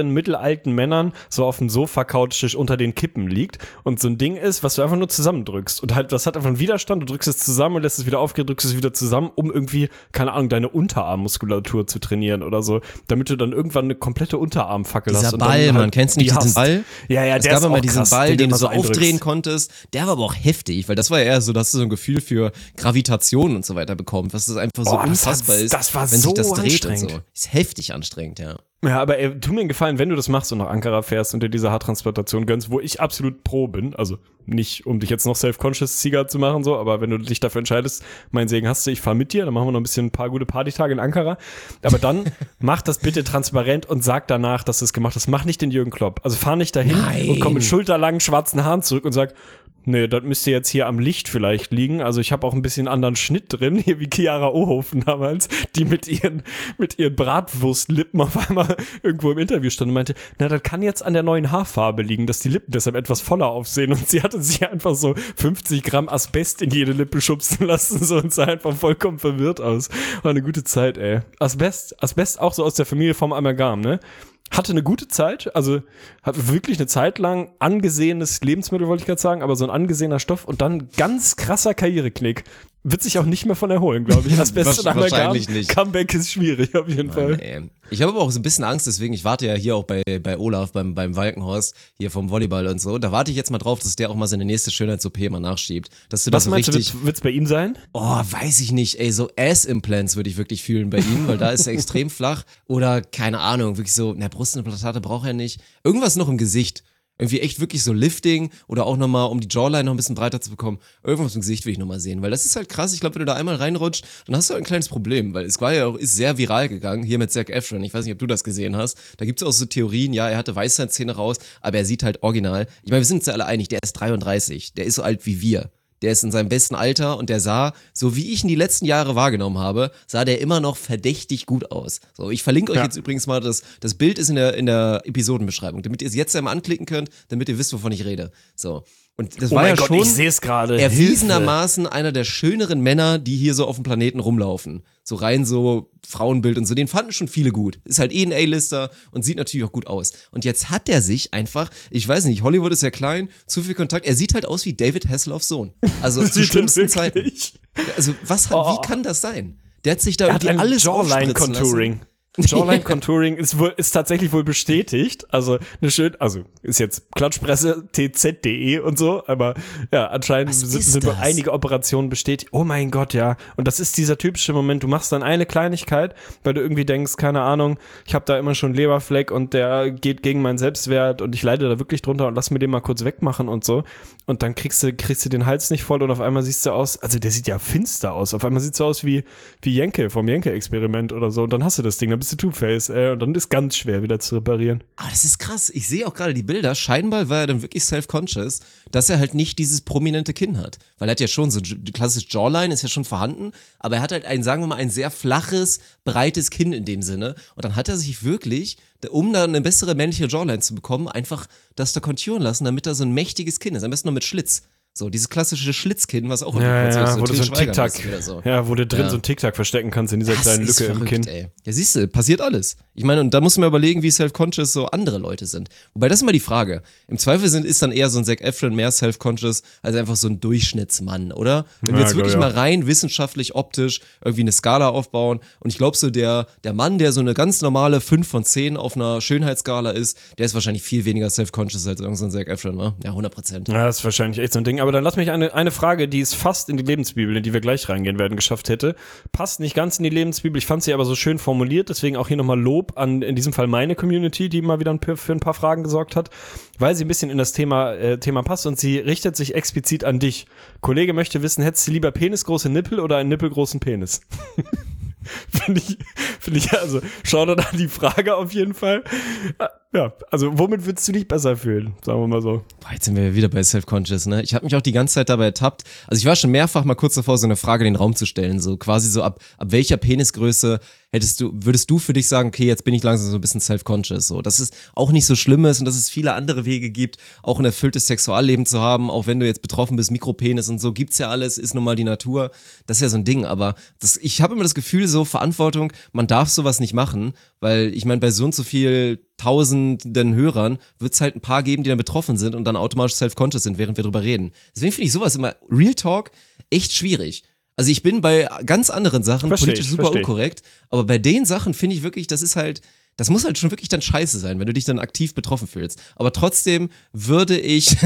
F: alten Männern so auf dem Sofa couchisch unter den Kippen liegt und so ein Ding ist, was du einfach nur zusammendrückst und halt, das hat einfach einen Widerstand, du drückst es zusammen und lässt es wieder aufgehen, drückst es wieder zusammen, um irgendwie, keine Ahnung, deine Unterarmmuskulatur zu trainieren oder so, damit du dann irgendwann eine komplette Unterarmfackel
E: Dieser
F: hast. Und
E: Ball,
F: dann halt
E: man kennst nicht
F: die
E: diesen
F: hast.
E: Ball?
F: Ja, ja,
E: es
F: der
E: gab
F: ist
E: immer
F: auch
E: diesen
F: krass,
E: Ball, den,
F: den
E: du
F: du
E: so
F: mal so
E: aufdrehen
F: eindrückst.
E: konntest, der war aber auch heftig, weil das war ja eher so, dass du so ein Gefühl für Gravitation und so weiter bekommst, was das einfach so
F: Oh, das
E: unfassbar
F: hat-
E: ist,
F: das war
E: wenn
F: so
E: sich das dreht und
F: anstrengend.
E: so. Ist heftig anstrengend, ja.
F: Ja, aber ey, tu mir einen Gefallen, wenn du das machst und nach Ankara fährst und dir diese Haartransplantation gönnst, wo ich absolut pro bin, also nicht, um dich jetzt noch self-conscious-Sieger zu machen, so, aber wenn du dich dafür entscheidest, mein Segen hast du, ich fahre mit dir, dann machen wir noch ein bisschen ein paar gute Partytage in Ankara, aber dann mach das bitte transparent und sag danach, dass du es gemacht hast. Mach nicht den Jürgen Klopp. Also fahr nicht dahin
E: Nein.
F: und komm mit schulterlangen schwarzen Haaren zurück und sag, nee, das müsste jetzt hier am Licht vielleicht liegen. Also ich habe auch ein bisschen anderen Schnitt drin, hier wie Chiara Ohofen damals, die mit ihren, mit ihren Bratwurstlippen auf einmal irgendwo im Interview stand und meinte, na, das kann jetzt an der neuen Haarfarbe liegen, dass die Lippen deshalb etwas voller aussehen. Und sie hatte sich einfach so fünfzig Gramm Asbest in jede Lippe schubsen lassen so und sah einfach vollkommen verwirrt aus. War eine gute Zeit, ey. Asbest, Asbest auch so aus der Familie vom Amalgam, ne? Hatte eine gute Zeit, also hat wirklich eine Zeit lang angesehenes Lebensmittel, wollte ich gerade sagen, aber so ein angesehener Stoff und dann ganz krasser Karriereknick. Wird sich auch nicht mehr von erholen, glaube ich. Das Beste
E: Wahrscheinlich
F: Wahrscheinlich
E: nicht.
F: Comeback ist schwierig, auf jeden Fall.
E: Nee. Ich habe aber auch so ein bisschen Angst, deswegen, ich warte ja hier auch bei, bei Olaf, beim, beim Walkenhorst, hier vom Volleyball und so. Da warte ich jetzt mal drauf, dass der auch mal seine nächste Schönheits-O P mal nachschiebt. Dass du das
F: Was
E: so
F: meinst
E: richtig.
F: du, wird es bei ihm sein?
E: Oh, weiß ich nicht, ey, so Ass-Implants würde ich wirklich fühlen bei ihm, weil da ist er extrem flach. Oder, keine Ahnung, wirklich so, na, Brustimplantate braucht er nicht. Irgendwas noch im Gesicht. Irgendwie echt wirklich so Lifting oder auch nochmal, um die Jawline noch ein bisschen breiter zu bekommen. Irgendwas im Gesicht will ich nochmal sehen, weil das ist halt krass. Ich glaube, wenn du da einmal reinrutscht, dann hast du halt ein kleines Problem, weil es war ja auch, ist sehr viral gegangen, hier mit Zac Efron. Ich weiß nicht, ob du das gesehen hast. Da gibt's auch so Theorien, ja, er hatte Weisheitszähne raus, aber er sieht halt original. Ich meine, wir sind uns ja alle einig, der ist dreiunddreißig, der ist so alt wie wir. Der ist in seinem besten Alter und der sah, so wie ich ihn die letzten Jahre wahrgenommen habe, sah der immer noch verdächtig gut aus. So, ich verlinke euch
F: Ja.
E: jetzt übrigens mal, das, das Bild ist in der, in der Episodenbeschreibung, damit ihr es jetzt einmal anklicken könnt, damit ihr wisst, wovon ich rede. So. Und das
F: Oh
E: war
F: mein
E: ja
F: Gott,
E: schon
F: ich sehe es gerade.
E: erwiesenermaßen einer der schöneren Männer, die hier so auf dem Planeten rumlaufen. So rein so Frauenbild und so, den fanden schon viele gut. Ist halt eh ein A-Lister und sieht natürlich auch gut aus. Und jetzt hat er sich einfach, ich weiß nicht, Hollywood ist ja klein, zu viel Kontakt, er sieht halt aus wie David Hasselhoffs Sohn. Also zu
F: Sieht er
E: schlimmsten Zeiten.
F: wirklich?
E: Also was hat,
F: Oh.
E: wie kann das sein? Der hat sich da
F: Er hat
E: irgendwie
F: ein
E: alles aufspritzen
F: Jawline-Contouring.
E: lassen.
F: Jawline-Contouring ist, wohl, ist tatsächlich wohl bestätigt. Also eine schön, also ist jetzt Klatschpresse, t z punkt d e und so, aber ja, anscheinend
E: Was
F: sind,
E: ist
F: sind wohl
E: das?
F: einige Operationen bestätigt. Oh mein Gott, ja. Und das ist dieser typische Moment, du machst dann eine Kleinigkeit, weil du irgendwie denkst, keine Ahnung, ich habe da immer schon einen Leberfleck und der geht gegen meinen Selbstwert und ich leide da wirklich drunter und lass mir den mal kurz wegmachen und so. Und dann kriegst du, kriegst du den Hals nicht voll und auf einmal siehst du aus, also der sieht ja finster aus. Auf einmal sieht so aus wie, wie Jenke vom Jenke-Experiment oder so. Und dann hast du das Ding, dann bist du Two-Face, ey. Und dann ist ganz schwer wieder zu reparieren.
E: Aber das ist krass. Ich sehe auch gerade die Bilder. Scheinbar war er dann wirklich self-conscious, dass er halt nicht dieses prominente Kinn hat. Weil er hat ja schon so, klassisches Jawline ist ja schon vorhanden, aber er hat halt ein, sagen wir mal, ein sehr flaches, breites Kinn in dem Sinne. Und dann hat er sich wirklich, um da eine bessere männliche Jawline zu bekommen, einfach das da konturen lassen, damit er so ein mächtiges Kinn ist. Am besten noch mit Schlitz. So, dieses klassische Schlitzkinn, was auch
F: Ja,
E: kurz
F: ja,
E: ist,
F: wo du so
E: Til
F: ein
E: Schweiger
F: Tic-Tac,
E: mäßig oder so.
F: ja, wo du drin
E: Ja.
F: so ein Tic-Tac verstecken kannst in dieser
E: Das
F: kleinen
E: ist
F: Lücke im
E: verrückt,
F: Kinn.
E: ey. Ja, siehst du, passiert alles. Ich meine, und da muss man überlegen, wie self-conscious so andere Leute sind. Wobei, das ist immer die Frage. Im Zweifel sind, ist dann eher so ein Zac Efron mehr self-conscious als einfach so ein Durchschnittsmann, oder? Wenn wir
F: Ja,
E: jetzt wirklich
F: glaub, ja.
E: mal rein wissenschaftlich, optisch irgendwie eine Skala aufbauen und ich glaube so, der, der Mann, der so eine ganz normale fünf von zehn auf einer Schönheitsskala ist, der ist wahrscheinlich viel weniger self-conscious als irgendein so Zac Efron, ne? Ja, hundert Prozent.
F: Ja, das ist wahrscheinlich echt so ein Ding. Aber dann lass mich eine, eine Frage, die es fast in die Lebensbibel, in die wir gleich reingehen werden, geschafft hätte. Passt nicht ganz in die Lebensbibel. Ich fand sie aber so schön formuliert. Deswegen auch hier nochmal Lob an, in diesem Fall meine Community, die mal wieder ein, für ein paar Fragen gesorgt hat, weil sie ein bisschen in das Thema, äh, Thema passt und sie richtet sich explizit an dich. Kollege möchte wissen, hättest du lieber penisgroße Nippel oder einen nippelgroßen Penis? Finde ich, finde ich, also, schau dann an die Frage auf jeden Fall. Ja, also, womit würdest du dich besser fühlen? Sagen wir mal so.
E: Boah, jetzt sind wir wieder bei Self-Conscious, ne? Ich habe mich auch die ganze Zeit dabei ertappt. Also ich war schon mehrfach mal kurz davor, so eine Frage in den Raum zu stellen. So quasi so, ab, ab welcher Penisgröße hättest du, würdest du für dich sagen, okay, jetzt bin ich langsam so ein bisschen self-conscious. So, dass es auch nicht so schlimm ist und dass es viele andere Wege gibt, auch ein erfülltes Sexualleben zu haben, auch wenn du jetzt betroffen bist, Mikropenis und so, gibt's ja alles, ist nun mal die Natur. Das ist ja so ein Ding, aber das, ich habe immer das Gefühl, so Verantwortung, man darf sowas nicht machen, weil ich meine, bei so und so viel tausenden Hörern wird es halt ein paar geben, die dann betroffen sind und dann automatisch self-conscious sind, während wir drüber reden. Deswegen finde ich sowas immer, Real Talk, echt schwierig. Also ich bin bei ganz anderen Sachen
F: Versteh
E: politisch
F: ich,
E: super
F: versteh.
E: unkorrekt, aber bei den Sachen finde ich wirklich, das ist halt, das muss halt schon wirklich dann scheiße sein, wenn du dich dann aktiv betroffen fühlst. Aber trotzdem würde ich,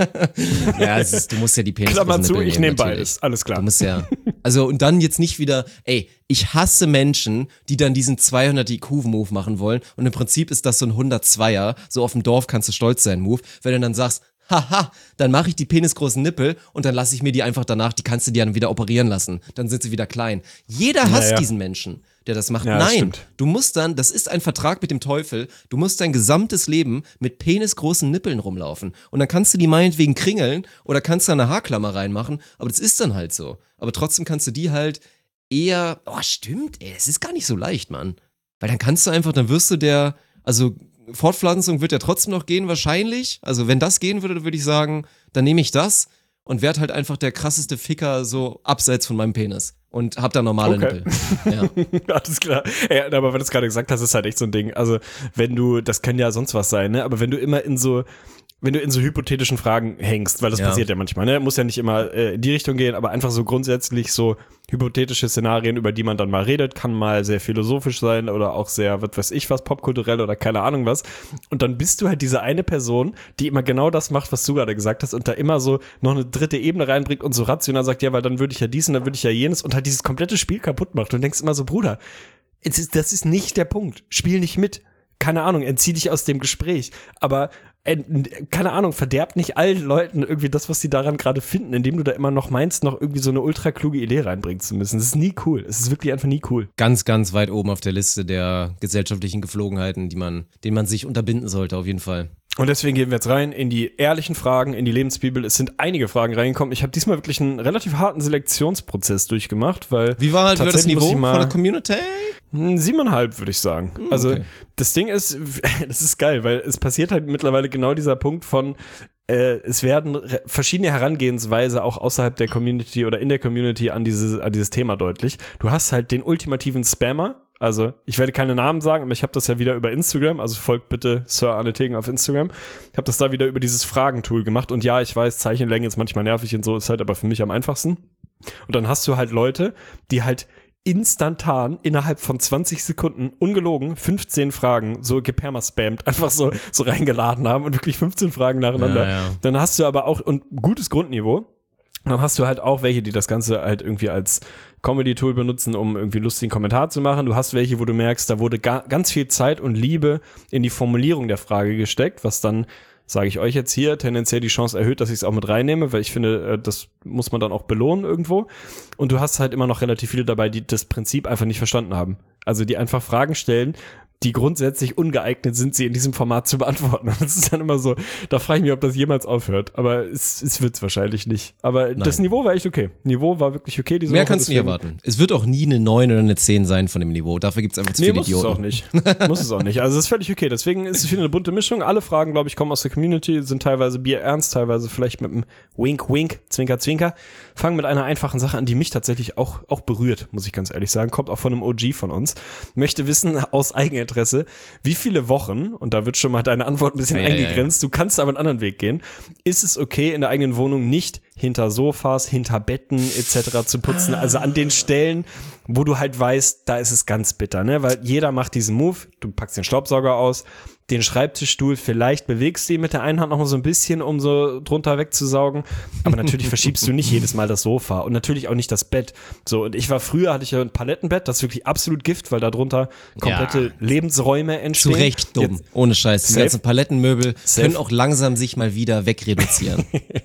E: ja, es ist, du musst ja die Penis
F: Klammer zu, ich nehme
E: natürlich.
F: beides, alles klar.
E: Du musst ja, also und dann jetzt nicht wieder, ey, ich hasse Menschen, die dann diesen zweihundert I Q-Move machen wollen und im Prinzip ist das so ein hundertzweier, so auf dem Dorf kannst du stolz sein Move, wenn du dann sagst, haha, dann mache ich die penisgroßen Nippel und dann lasse ich mir die einfach danach, die kannst du dir dann wieder operieren lassen. Dann sind sie wieder klein. Jeder hasst
F: Naja.
E: diesen Menschen, der das macht.
F: Ja, das
E: Nein,
F: stimmt.
E: du musst dann, das ist ein Vertrag mit dem Teufel, du musst dein gesamtes Leben mit penisgroßen Nippeln rumlaufen. Und dann kannst du die meinetwegen kringeln oder kannst da eine Haarklammer reinmachen, aber das ist dann halt so. Aber trotzdem kannst du die halt eher, oh stimmt, ey, es ist gar nicht so leicht, Mann. Weil dann kannst du einfach, dann wirst du der, also Fortpflanzung wird ja trotzdem noch gehen wahrscheinlich. Also wenn das gehen würde, dann würde ich sagen, dann nehme ich das und werde halt einfach der krasseste Ficker so abseits von meinem Penis und hab da normale
F: Okay.
E: Nippel. Ja.
F: Alles klar. Ja, aber wenn du es gerade gesagt hast, ist halt echt so ein Ding. Also, wenn du, das kann ja sonst was sein, ne? Aber wenn du immer in so, wenn du in so hypothetischen Fragen hängst, weil das
E: Ja.
F: passiert ja manchmal, ne? Muss ja nicht immer äh, in die Richtung gehen, aber einfach so grundsätzlich so hypothetische Szenarien, über die man dann mal redet, kann mal sehr philosophisch sein oder auch sehr, was weiß ich was, popkulturell oder keine Ahnung was. Und dann bist du halt diese eine Person, die immer genau das macht, was du gerade gesagt hast und da immer so noch eine dritte Ebene reinbringt und so rational sagt, ja, weil dann würde ich ja dies und dann würde ich ja jenes und halt dieses komplette Spiel kaputt macht. Und denkst immer so, Bruder, es ist, das ist nicht der Punkt. Spiel nicht mit. Keine Ahnung, entzieh dich aus dem Gespräch. Aber äh, keine Ahnung, verderbt nicht allen Leuten irgendwie das, was sie daran gerade finden, indem du da immer noch meinst, noch irgendwie so eine ultra kluge Idee reinbringen zu müssen. Das ist nie cool. Es ist wirklich einfach nie cool.
E: Ganz, ganz weit oben auf der Liste der gesellschaftlichen Geflogenheiten, die man, denen man sich unterbinden sollte, auf jeden Fall.
F: Und deswegen gehen wir jetzt rein in die ehrlichen Fragen, in die Lebensbibel. Es sind einige Fragen reingekommen. Ich habe diesmal wirklich einen relativ harten Selektionsprozess durchgemacht, weil
E: Wie war, wie war das
F: tatsächlich muss
E: Niveau
F: ich mal-
E: von der Community?
F: Hm, Siebeneinhalb, würde ich sagen. Also
E: okay.
F: das Ding ist, das ist geil, weil es passiert halt mittlerweile genau dieser Punkt von, äh, es werden re- verschiedene Herangehensweise auch außerhalb der Community oder in der Community an dieses, an dieses Thema deutlich. Du hast halt den ultimativen Spammer. Also, ich werde keine Namen sagen, aber ich habe das ja wieder über Instagram, also folgt bitte Sir Arne Tegen auf Instagram. Ich habe das da wieder über dieses Fragentool gemacht und ja, ich weiß, Zeichenlänge ist manchmal nervig und so, ist halt aber für mich am einfachsten. Und dann hast du halt Leute, die halt instantan innerhalb von zwanzig Sekunden ungelogen fünfzehn Fragen so gepermaspammt, einfach so, so reingeladen haben und wirklich fünfzehn Fragen nacheinander.
E: Ja, ja.
F: Dann hast du aber auch, und gutes Grundniveau, dann hast du halt auch welche, die das Ganze halt irgendwie als Comedy-Tool benutzen, um irgendwie lustigen Kommentar zu machen. Du hast welche, wo du merkst, da wurde ga- ganz viel Zeit und Liebe in die Formulierung der Frage gesteckt, was dann, sage ich euch jetzt hier, tendenziell die Chance erhöht, dass ich es auch mit reinnehme, weil ich finde, das muss man dann auch belohnen irgendwo. Und du hast halt immer noch relativ viele dabei, die das Prinzip einfach nicht verstanden haben. Also die einfach Fragen stellen, die grundsätzlich ungeeignet sind, sie in diesem Format zu beantworten. Und das ist dann immer so, da frage ich mich, ob das jemals aufhört. Aber es, es wird es wahrscheinlich nicht. Aber
E: Nein.
F: das Niveau war echt okay. Niveau war wirklich okay. Diese
E: Mehr
F: Woche,
E: kannst du nicht
F: deswegen-
E: erwarten. Es wird auch nie eine neun oder eine zehn sein von dem Niveau. Dafür gibt es einfach zu
F: Nee,
E: viele
F: muss
E: Idioten.
F: es auch nicht. Muss es auch nicht. Also es ist völlig okay. Deswegen ist es wieder eine bunte Mischung. Alle Fragen, glaube ich, kommen aus der Community, sind teilweise bierernst, teilweise vielleicht mit einem Wink, Wink, Zwinker, Zwinker. Fangen mit einer einfachen Sache an, die mich tatsächlich auch, auch berührt, muss ich ganz ehrlich sagen. Kommt auch von einem O G von uns. Möchte wissen, aus Eigeninteresse, wie viele Wochen, und da wird schon mal deine Antwort ein bisschen
E: Ja, ja,
F: eingegrenzt, du kannst aber einen anderen Weg gehen, ist es okay, in der eigenen Wohnung nicht hinter Sofas, hinter Betten et cetera zu putzen, also an den Stellen, wo du halt weißt, da ist es ganz bitter, ne? Weil jeder macht diesen Move, du packst den Staubsauger aus, den Schreibtischstuhl, vielleicht bewegst du ihn mit der einen Hand noch mal so ein bisschen, um so drunter wegzusaugen, aber natürlich verschiebst du nicht jedes Mal das Sofa und natürlich auch nicht das Bett. So, und ich war früher, hatte ich ja ein Palettenbett, das ist wirklich absolut Gift, weil da drunter komplette
E: Ja.
F: Lebensräume
E: Zu
F: entstehen.
E: Recht dumm.
F: Jetzt,
E: Ohne Scheiß. Die
F: Safe.
E: ganzen Palettenmöbel
F: Safe.
E: können auch langsam sich mal wieder wegreduzieren.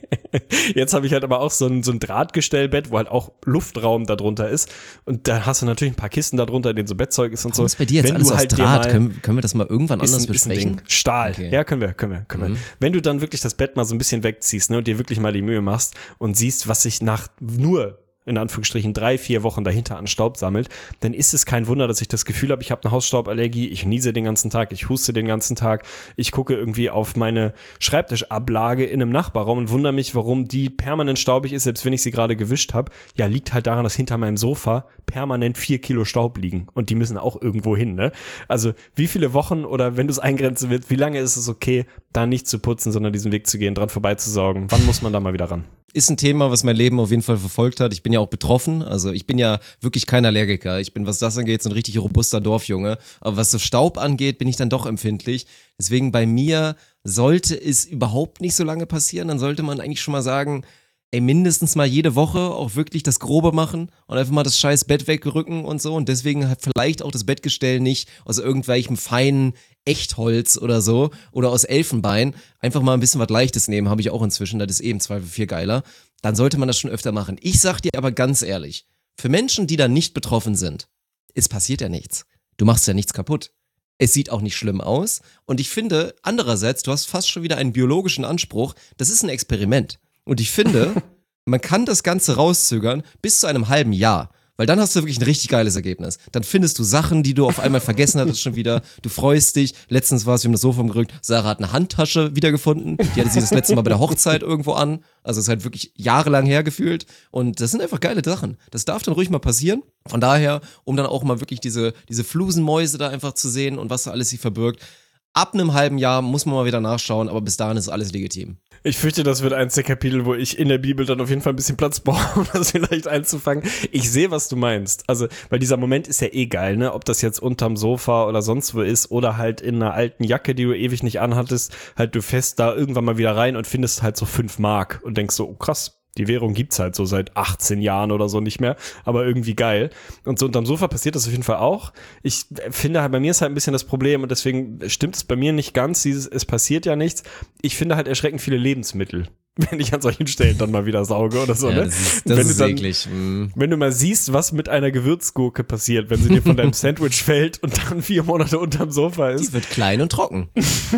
F: Jetzt habe ich halt aber auch so ein, so ein Drahtgestellbett, wo halt auch Luftraum da drunter ist. Und da hast du natürlich ein paar Kisten da drunter, in denen so Bettzeug ist und so.
E: Warum ist bei dir jetzt
F: Wenn
E: alles
F: du
E: aus
F: halt dir
E: Draht?
F: mal-
E: Können, können wir das mal irgendwann
F: ist
E: anders
F: ein, ist ein
E: besprechen?
F: Ding. Stahl.
E: Okay.
F: Ja, können wir, können wir, können wir.
E: Mhm.
F: Wenn du dann wirklich das Bett mal so ein bisschen wegziehst, ne, und dir wirklich mal die Mühe machst und siehst, was sich nach nur in Anführungsstrichen drei, vier Wochen dahinter an Staub sammelt, dann ist es kein Wunder, dass ich das Gefühl habe, ich habe eine Hausstauballergie, ich niese den ganzen Tag, ich huste den ganzen Tag, ich gucke irgendwie auf meine Schreibtischablage in einem Nachbarraum und wundere mich, warum die permanent staubig ist, selbst wenn ich sie gerade gewischt habe. Ja, liegt halt daran, dass hinter meinem Sofa permanent vier Kilo Staub liegen und die müssen auch irgendwo hin, ne? Also wie viele Wochen oder wenn du es eingrenzen willst, wie lange ist es okay, da nicht zu putzen, sondern diesen Weg zu gehen, dran vorbeizusaugen? Wann muss man da mal wieder ran?
E: Ist ein Thema, was mein Leben auf jeden Fall verfolgt hat. Ich bin ja auch betroffen, also ich bin ja wirklich kein Allergiker. Ich bin, was das angeht, so ein richtig robuster Dorfjunge. Aber was so Staub angeht, bin ich dann doch empfindlich. Deswegen bei mir sollte es überhaupt nicht so lange passieren. Dann sollte man eigentlich schon mal sagen, ey, mindestens mal jede Woche auch wirklich das Grobe machen und einfach mal das scheiß Bett wegrücken und so. Und deswegen hat vielleicht auch das Bettgestell nicht aus irgendwelchem feinen Echtholz oder so oder aus Elfenbein. Einfach mal ein bisschen was Leichtes nehmen, habe ich auch inzwischen. Das ist eben zwei viel geiler. Dann sollte man das schon öfter machen. Ich sag dir aber ganz ehrlich, für Menschen, die da nicht betroffen sind, es passiert ja nichts. Du machst ja nichts kaputt. Es sieht auch nicht schlimm aus. Und ich finde, andererseits, du hast fast schon wieder einen biologischen Anspruch. Das ist ein Experiment. Und ich finde, man kann das Ganze rauszögern bis zu einem halben Jahr. Weil dann hast du wirklich ein richtig geiles Ergebnis. Dann findest du Sachen, die du auf einmal vergessen hattest schon wieder. Du freust dich. Letztens war es, wir haben das Sofa umgerückt. Sarah hat eine Handtasche wiedergefunden. Die hatte sie das letzte Mal bei der Hochzeit irgendwo an. Also es ist halt wirklich jahrelang hergefühlt. Und das sind einfach geile Sachen. Das darf dann ruhig mal passieren. Von daher, um dann auch mal wirklich diese, diese Flusenmäuse da einfach zu sehen und was da alles sich verbirgt. Ab einem halben Jahr muss man mal wieder nachschauen, aber bis dahin ist alles legitim.
F: Ich fürchte, das wird eins der Kapitel, wo ich in der Bibel dann auf jeden Fall ein bisschen Platz brauche, um das vielleicht einzufangen. Ich sehe, was du meinst. Also, weil dieser Moment ist ja eh geil, ne? Ob das jetzt unterm Sofa oder sonst wo ist oder halt in einer alten Jacke, die du ewig nicht anhattest, halt du fährst da irgendwann mal wieder rein und findest halt so fünf Mark und denkst so, oh krass. Die Währung gibt's halt so seit achtzehn Jahren oder so nicht mehr, aber irgendwie geil. Und so unterm Sofa passiert das auf jeden Fall auch. Ich finde halt, bei mir ist halt ein bisschen das Problem und deswegen stimmt es bei mir nicht ganz, dieses, es passiert ja nichts. Ich finde halt erschreckend viele Lebensmittel, wenn ich an solchen Stellen dann mal wieder sauge oder so,
E: ja,
F: ne?
E: Das ist, das
F: wenn
E: ist
F: du dann,
E: eklig. Mm.
F: Wenn du mal siehst, was mit einer Gewürzgurke passiert, wenn sie dir von deinem Sandwich fällt und dann vier Monate unterm Sofa ist.
E: Die wird klein und trocken.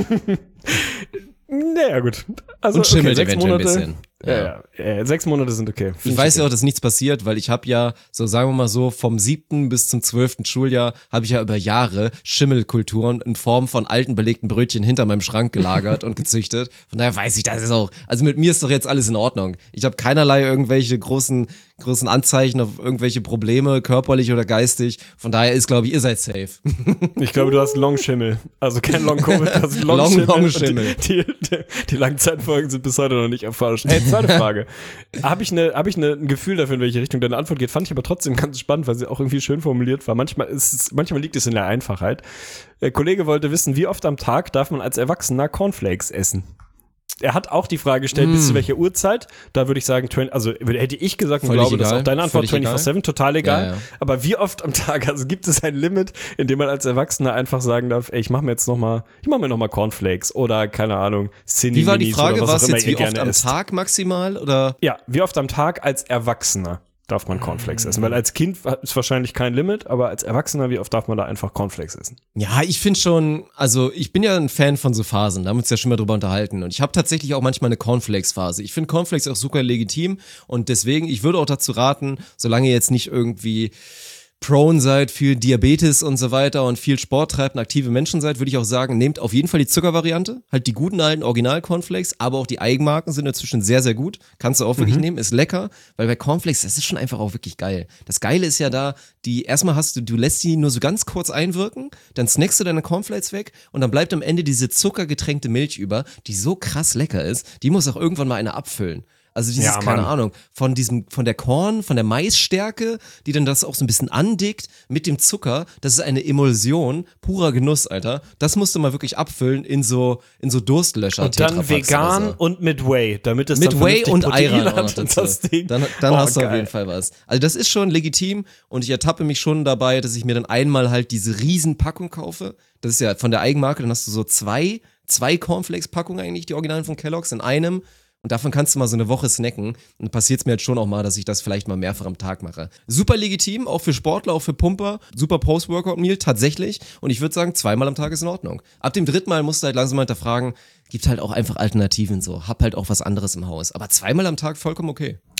F: Naja, gut. Also,
E: und schimmelt
F: okay, sechs
E: eventuell
F: Monate,
E: ein bisschen.
F: Ja, ja, ja, ja, sechs Monate sind okay.
E: Ich weiß ja auch, dass nichts passiert, weil ich habe ja, so sagen wir mal so, vom siebten bis zum zwölften Schuljahr habe ich ja über Jahre Schimmelkulturen in Form von alten belegten Brötchen hinter meinem Schrank gelagert und gezüchtet. Von daher weiß ich, das ist auch, also mit mir ist doch jetzt alles in Ordnung. Ich habe keinerlei irgendwelche großen, großen Anzeichen auf irgendwelche Probleme, körperlich oder geistig. Von daher ist, glaube ich, ihr seid safe.
F: Ich glaube, du hast Long-Schimmel. Also kein Long-Covid, du hast Long-Schimmel.
E: Long, Long Schimmel.
F: Die, die, die Langzeitfolgen sind bis heute noch nicht erforscht. Hey, zweite Frage. Habe ich, ne, hab ich ne, ein Gefühl dafür, in welche Richtung deine Antwort geht? Fand ich aber trotzdem ganz spannend, weil sie auch irgendwie schön formuliert war. Manchmal, ist es, manchmal liegt es in der Einfachheit. Der Kollege wollte wissen, wie oft am Tag darf man als Erwachsener Cornflakes essen? Er hat auch die Frage gestellt, mm. bis zu welcher Uhrzeit. Da würde ich sagen, also hätte ich gesagt, und glaube, das ist auch deine Antwort, vierundzwanzig sieben, total egal. Ja, ja. Aber wie oft am Tag, also gibt es ein Limit, in dem man als Erwachsener einfach sagen darf, ey, ich mache mir jetzt nochmal, ich mache mir nochmal Cornflakes oder, keine Ahnung, Cinni-Minis.
E: Wie war die Frage,
F: was
E: was
F: immer
E: jetzt, wie oft am
F: isst.
E: Tag maximal, oder?
F: Ja, wie oft am Tag als Erwachsener darf man Cornflakes essen? Weil als Kind ist wahrscheinlich kein Limit, aber als Erwachsener, wie oft darf man da einfach Cornflakes essen?
E: Ja, ich finde schon, also ich bin ja ein Fan von so Phasen, da haben wir uns ja schon mal drüber unterhalten und ich habe tatsächlich auch manchmal eine Cornflakes-Phase. Ich finde Cornflakes auch super legitim und deswegen, ich würde auch dazu raten, solange ihr jetzt nicht irgendwie prone seid für Diabetes und so weiter und viel Sport treibt und aktive Menschen seid, würde ich auch sagen, nehmt auf jeden Fall die Zuckervariante, halt die guten alten Original-Cornflakes, aber auch die Eigenmarken sind inzwischen sehr, sehr gut, kannst du auch wirklich mhm. nehmen, ist lecker, weil bei Cornflakes, das ist schon einfach auch wirklich geil. Das Geile ist ja da, die, erstmal hast du, du lässt die nur so ganz kurz einwirken, dann snackst du deine Cornflakes weg und dann bleibt am Ende diese zuckergetränkte Milch über, die so krass lecker ist, die muss auch irgendwann mal einer abfüllen. Also dieses,
F: ja,
E: keine Ahnung, von diesem, von der Korn, von der Maisstärke, die dann das auch so ein bisschen andickt mit dem Zucker, das ist eine Emulsion, purer Genuss, Alter. Das musst du mal wirklich abfüllen in so, in so Durstlöscher.
F: Und dann vegan so. Und mit Whey, damit es
E: mit
F: dann
E: Whey und
F: Protein
E: Ayran
F: hat und das Ding.
E: Dann, dann
F: oh,
E: hast du
F: geil.
E: auf jeden Fall was. Also das ist schon legitim und ich ertappe mich schon dabei, dass ich mir dann einmal halt diese Riesenpackung kaufe. Das ist ja von der Eigenmarke, dann hast du so zwei, zwei Cornflakes-Packungen eigentlich, die Originalen von Kellogg's in einem. Und davon kannst du mal so eine Woche snacken. Und dann passiert es mir jetzt schon auch mal, dass ich das vielleicht mal mehrfach am Tag mache. Super legitim, auch für Sportler, auch für Pumper. Super Post-Workout-Meal, tatsächlich. Und ich würde sagen, zweimal am Tag ist in Ordnung. Ab dem dritten Mal musst du halt langsam mal hinterfragen, gibt halt auch einfach Alternativen so. Hab halt auch was anderes im Haus. Aber zweimal am Tag vollkommen okay.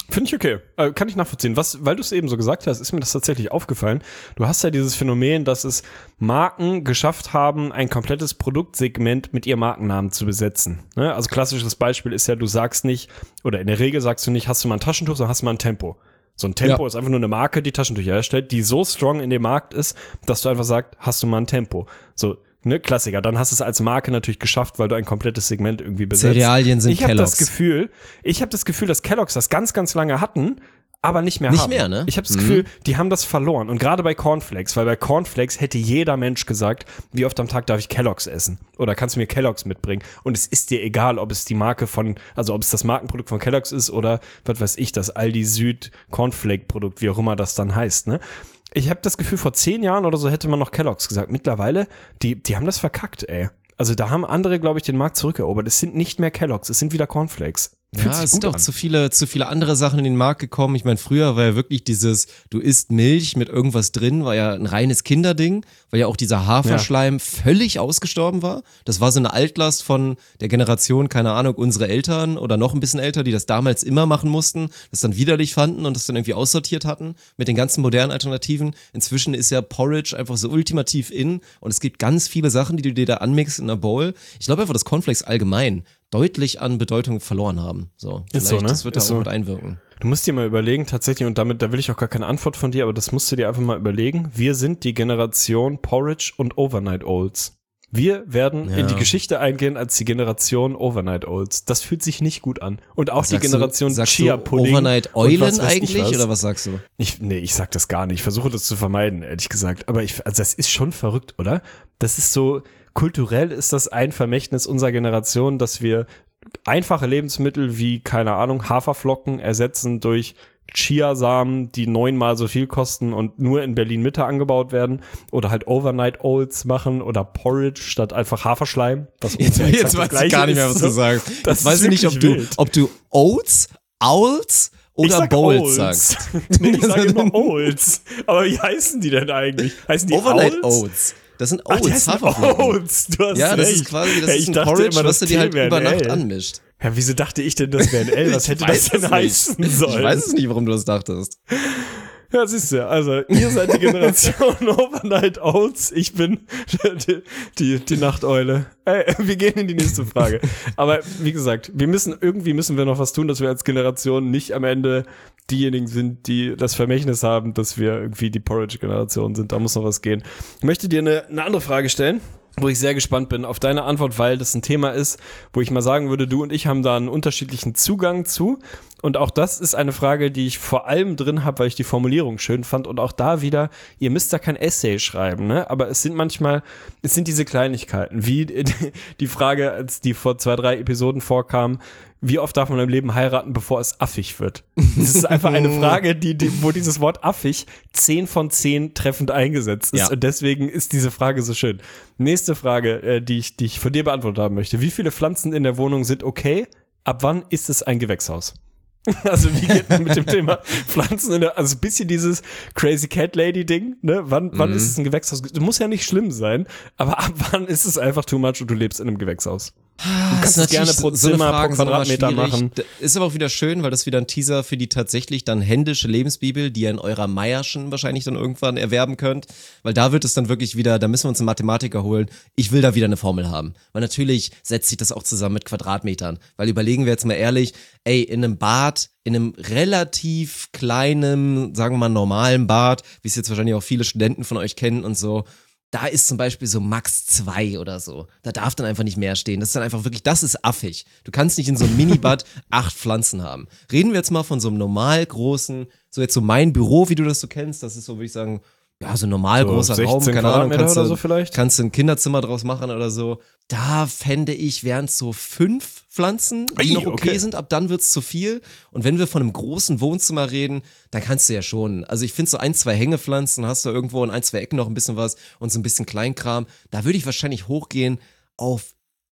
F: Finde ich okay. Äh, kann ich nachvollziehen. Was, weil du es eben so gesagt hast, ist mir das tatsächlich aufgefallen. Du hast ja dieses Phänomen, dass es Marken geschafft haben, ein komplettes Produktsegment mit ihrem Markennamen zu besetzen. Ne? Also klassisches Beispiel ist ja, du sagst nicht, oder in der Regel sagst du nicht, hast du mal ein Taschentuch, sondern hast du mal ein Tempo. So ein Tempo ja. ist einfach nur eine Marke, die Taschentücher herstellt, die so strong in dem Markt ist, dass du einfach sagst, hast du mal ein Tempo. So, ne, Klassiker. Dann hast du es als Marke natürlich geschafft, weil du ein komplettes Segment irgendwie besetzt.
E: Cerealien sind
F: ich hab
E: Kellogg's.
F: Das Gefühl, ich habe das Gefühl, dass Kellogg's das ganz, ganz lange hatten, aber nicht mehr
E: nicht
F: haben.
E: Nicht mehr, ne?
F: Ich habe das
E: mhm.
F: Gefühl, die haben das verloren. Und gerade bei Cornflakes, weil bei Cornflakes hätte jeder Mensch gesagt, wie oft am Tag darf ich Kellogg's essen? Oder kannst du mir Kellogg's mitbringen? Und es ist dir egal, ob es die Marke von, also ob es das Markenprodukt von Kellogg's ist oder, was weiß ich, das Aldi Süd Cornflake-Produkt, wie auch immer das dann heißt, ne? Ich habe das Gefühl, vor zehn Jahren oder so hätte man noch Kellogg's gesagt. Mittlerweile, die, die haben das verkackt, ey. Also da haben andere, glaube ich, den Markt zurückerobert. Es sind nicht mehr Kellogg's, es sind wieder Cornflakes. Fühlt
E: ja, es sind auch zu viele, zu viele andere Sachen in den Markt gekommen. Ich meine, früher war ja wirklich dieses, du isst Milch mit irgendwas drin, war ja ein reines Kinderding, weil ja auch dieser Haferschleim ja. völlig ausgestorben war. Das war so eine Altlast von der Generation, keine Ahnung, unsere Eltern oder noch ein bisschen älter, die das damals immer machen mussten, das dann widerlich fanden und das dann irgendwie aussortiert hatten mit den ganzen modernen Alternativen. Inzwischen ist ja Porridge einfach so ultimativ in und es gibt ganz viele Sachen, die du dir da anmixst in einer Bowl. Ich glaube einfach, dass Cornflakes allgemein deutlich an Bedeutung verloren haben. So,
F: ist so, ne?
E: Das wird da
F: ist
E: auch
F: so.
E: mit einwirken.
F: Du musst dir mal überlegen, tatsächlich, und damit, da will ich auch gar keine Antwort von dir, aber das musst du dir einfach mal überlegen. Wir sind die Generation Porridge und Overnight Olds. Wir werden ja. in die Geschichte eingehen als die Generation Overnight Olds. Das fühlt sich nicht gut an. Und auch die Generation Chia Pudding.
E: Overnight Eulen eigentlich, oder was sagst du?
F: Ich, nee, ich sag das gar nicht. Ich versuche das zu vermeiden, ehrlich gesagt. Aber ich, also das ist schon verrückt, oder? Das ist so, kulturell ist das ein Vermächtnis unserer Generation, dass wir einfache Lebensmittel wie, keine Ahnung, Haferflocken ersetzen durch Chiasamen, die neunmal so viel kosten und nur in Berlin-Mitte angebaut werden, oder halt Overnight Oats machen oder Porridge statt einfach Haferschleim. Was
E: jetzt jetzt weiß ich gar nicht mehr, was du sagst. Das weiß ich nicht, ob du, ob du Oats, Owls oder Bowls Olds. sagst.
F: Nee, ich sage immer Oats. Aber wie heißen die denn eigentlich? Heißen die
E: Overnight
F: Owls?
E: Oats. Das sind Oats,
F: Ach, Oats, du hast
E: Ja, das
F: recht.
E: ist quasi, das
F: hey,
E: ist ein Porridge,
F: immer,
E: was du dir halt über Nacht
F: L.
E: anmischt.
F: Ja, wieso dachte ich denn, das wäre ein L? Was hätte das denn heißen sollen?
E: Ich weiß es nicht, warum du das dachtest.
F: Ja, siehst du, also ihr seid die Generation Overnight Oats, ich bin die, die, die Nachteule. Hey, wir gehen in die nächste Frage. Aber wie gesagt, wir müssen, irgendwie müssen wir noch was tun, dass wir als Generation nicht am Ende diejenigen sind, die das Vermächtnis haben, dass wir irgendwie die Porridge-Generation sind. Da muss noch was gehen. Ich möchte dir eine, eine andere Frage stellen, wo ich sehr gespannt bin auf deine Antwort, weil das ein Thema ist, wo ich mal sagen würde, du und ich haben da einen unterschiedlichen Zugang zu. Und auch das ist eine Frage, die ich vor allem drin habe, weil ich die Formulierung schön fand. Und auch da wieder, ihr müsst da kein Essay schreiben, ne? Aber es sind manchmal, es sind diese Kleinigkeiten, wie die Frage, als die vor zwei, drei Episoden vorkam, wie oft darf man im Leben heiraten, bevor es affig wird? Das ist einfach eine Frage, die, die, wo dieses Wort affig zehn von zehn treffend eingesetzt ist. Ja. Und deswegen ist diese Frage so schön. Nächste Frage, äh, die ich, die ich von dir beantwortet haben möchte. Wie viele Pflanzen in der Wohnung sind okay? Ab wann ist es ein Gewächshaus? Also wie geht man mit dem Thema Pflanzen in der, also ein bisschen dieses Crazy Cat Lady Ding, ne? Wann, mhm. wann ist es ein Gewächshaus? Das muss ja nicht schlimm sein, aber ab wann ist es einfach too much und du lebst in einem Gewächshaus? Du kannst es gerne pro
E: so
F: Zimmer, pro Quadratmeter machen.
E: Ist aber auch wieder schön, weil das wieder ein Teaser für die tatsächlich dann händische Lebensbibel, die ihr in eurer Meierschen wahrscheinlich dann irgendwann erwerben könnt, weil da wird es dann wirklich wieder, da müssen wir uns einen Mathematiker holen. Ich will da wieder eine Formel haben, weil natürlich setzt sich das auch zusammen mit Quadratmetern, weil überlegen wir jetzt mal ehrlich, ey, in einem Bad, in einem relativ kleinen, sagen wir mal normalen Bad, wie es jetzt wahrscheinlich auch viele Studenten von euch kennen und so, da ist zum Beispiel so Max zwei oder so. Da darf dann einfach nicht mehr stehen. Das ist dann einfach wirklich, das ist affig. Du kannst nicht in so einem Minibad acht Pflanzen haben. Reden wir jetzt mal von so einem normal großen, so jetzt so mein Büro, wie du das so kennst, das ist so, würde ich sagen, ja, so ein normal so großer Raum, keine Ahnung, kannst du,
F: oder so vielleicht?
E: kannst du ein Kinderzimmer draus machen oder so. Da fände ich, wären es so fünf Pflanzen, die Ei, noch okay, okay sind, ab dann wird's zu viel. Und wenn wir von einem großen Wohnzimmer reden, dann kannst du ja schon, also ich finde so ein, zwei Hängepflanzen, hast du irgendwo in ein, zwei Ecken noch ein bisschen was und so ein bisschen Kleinkram. Da würde ich wahrscheinlich hochgehen auf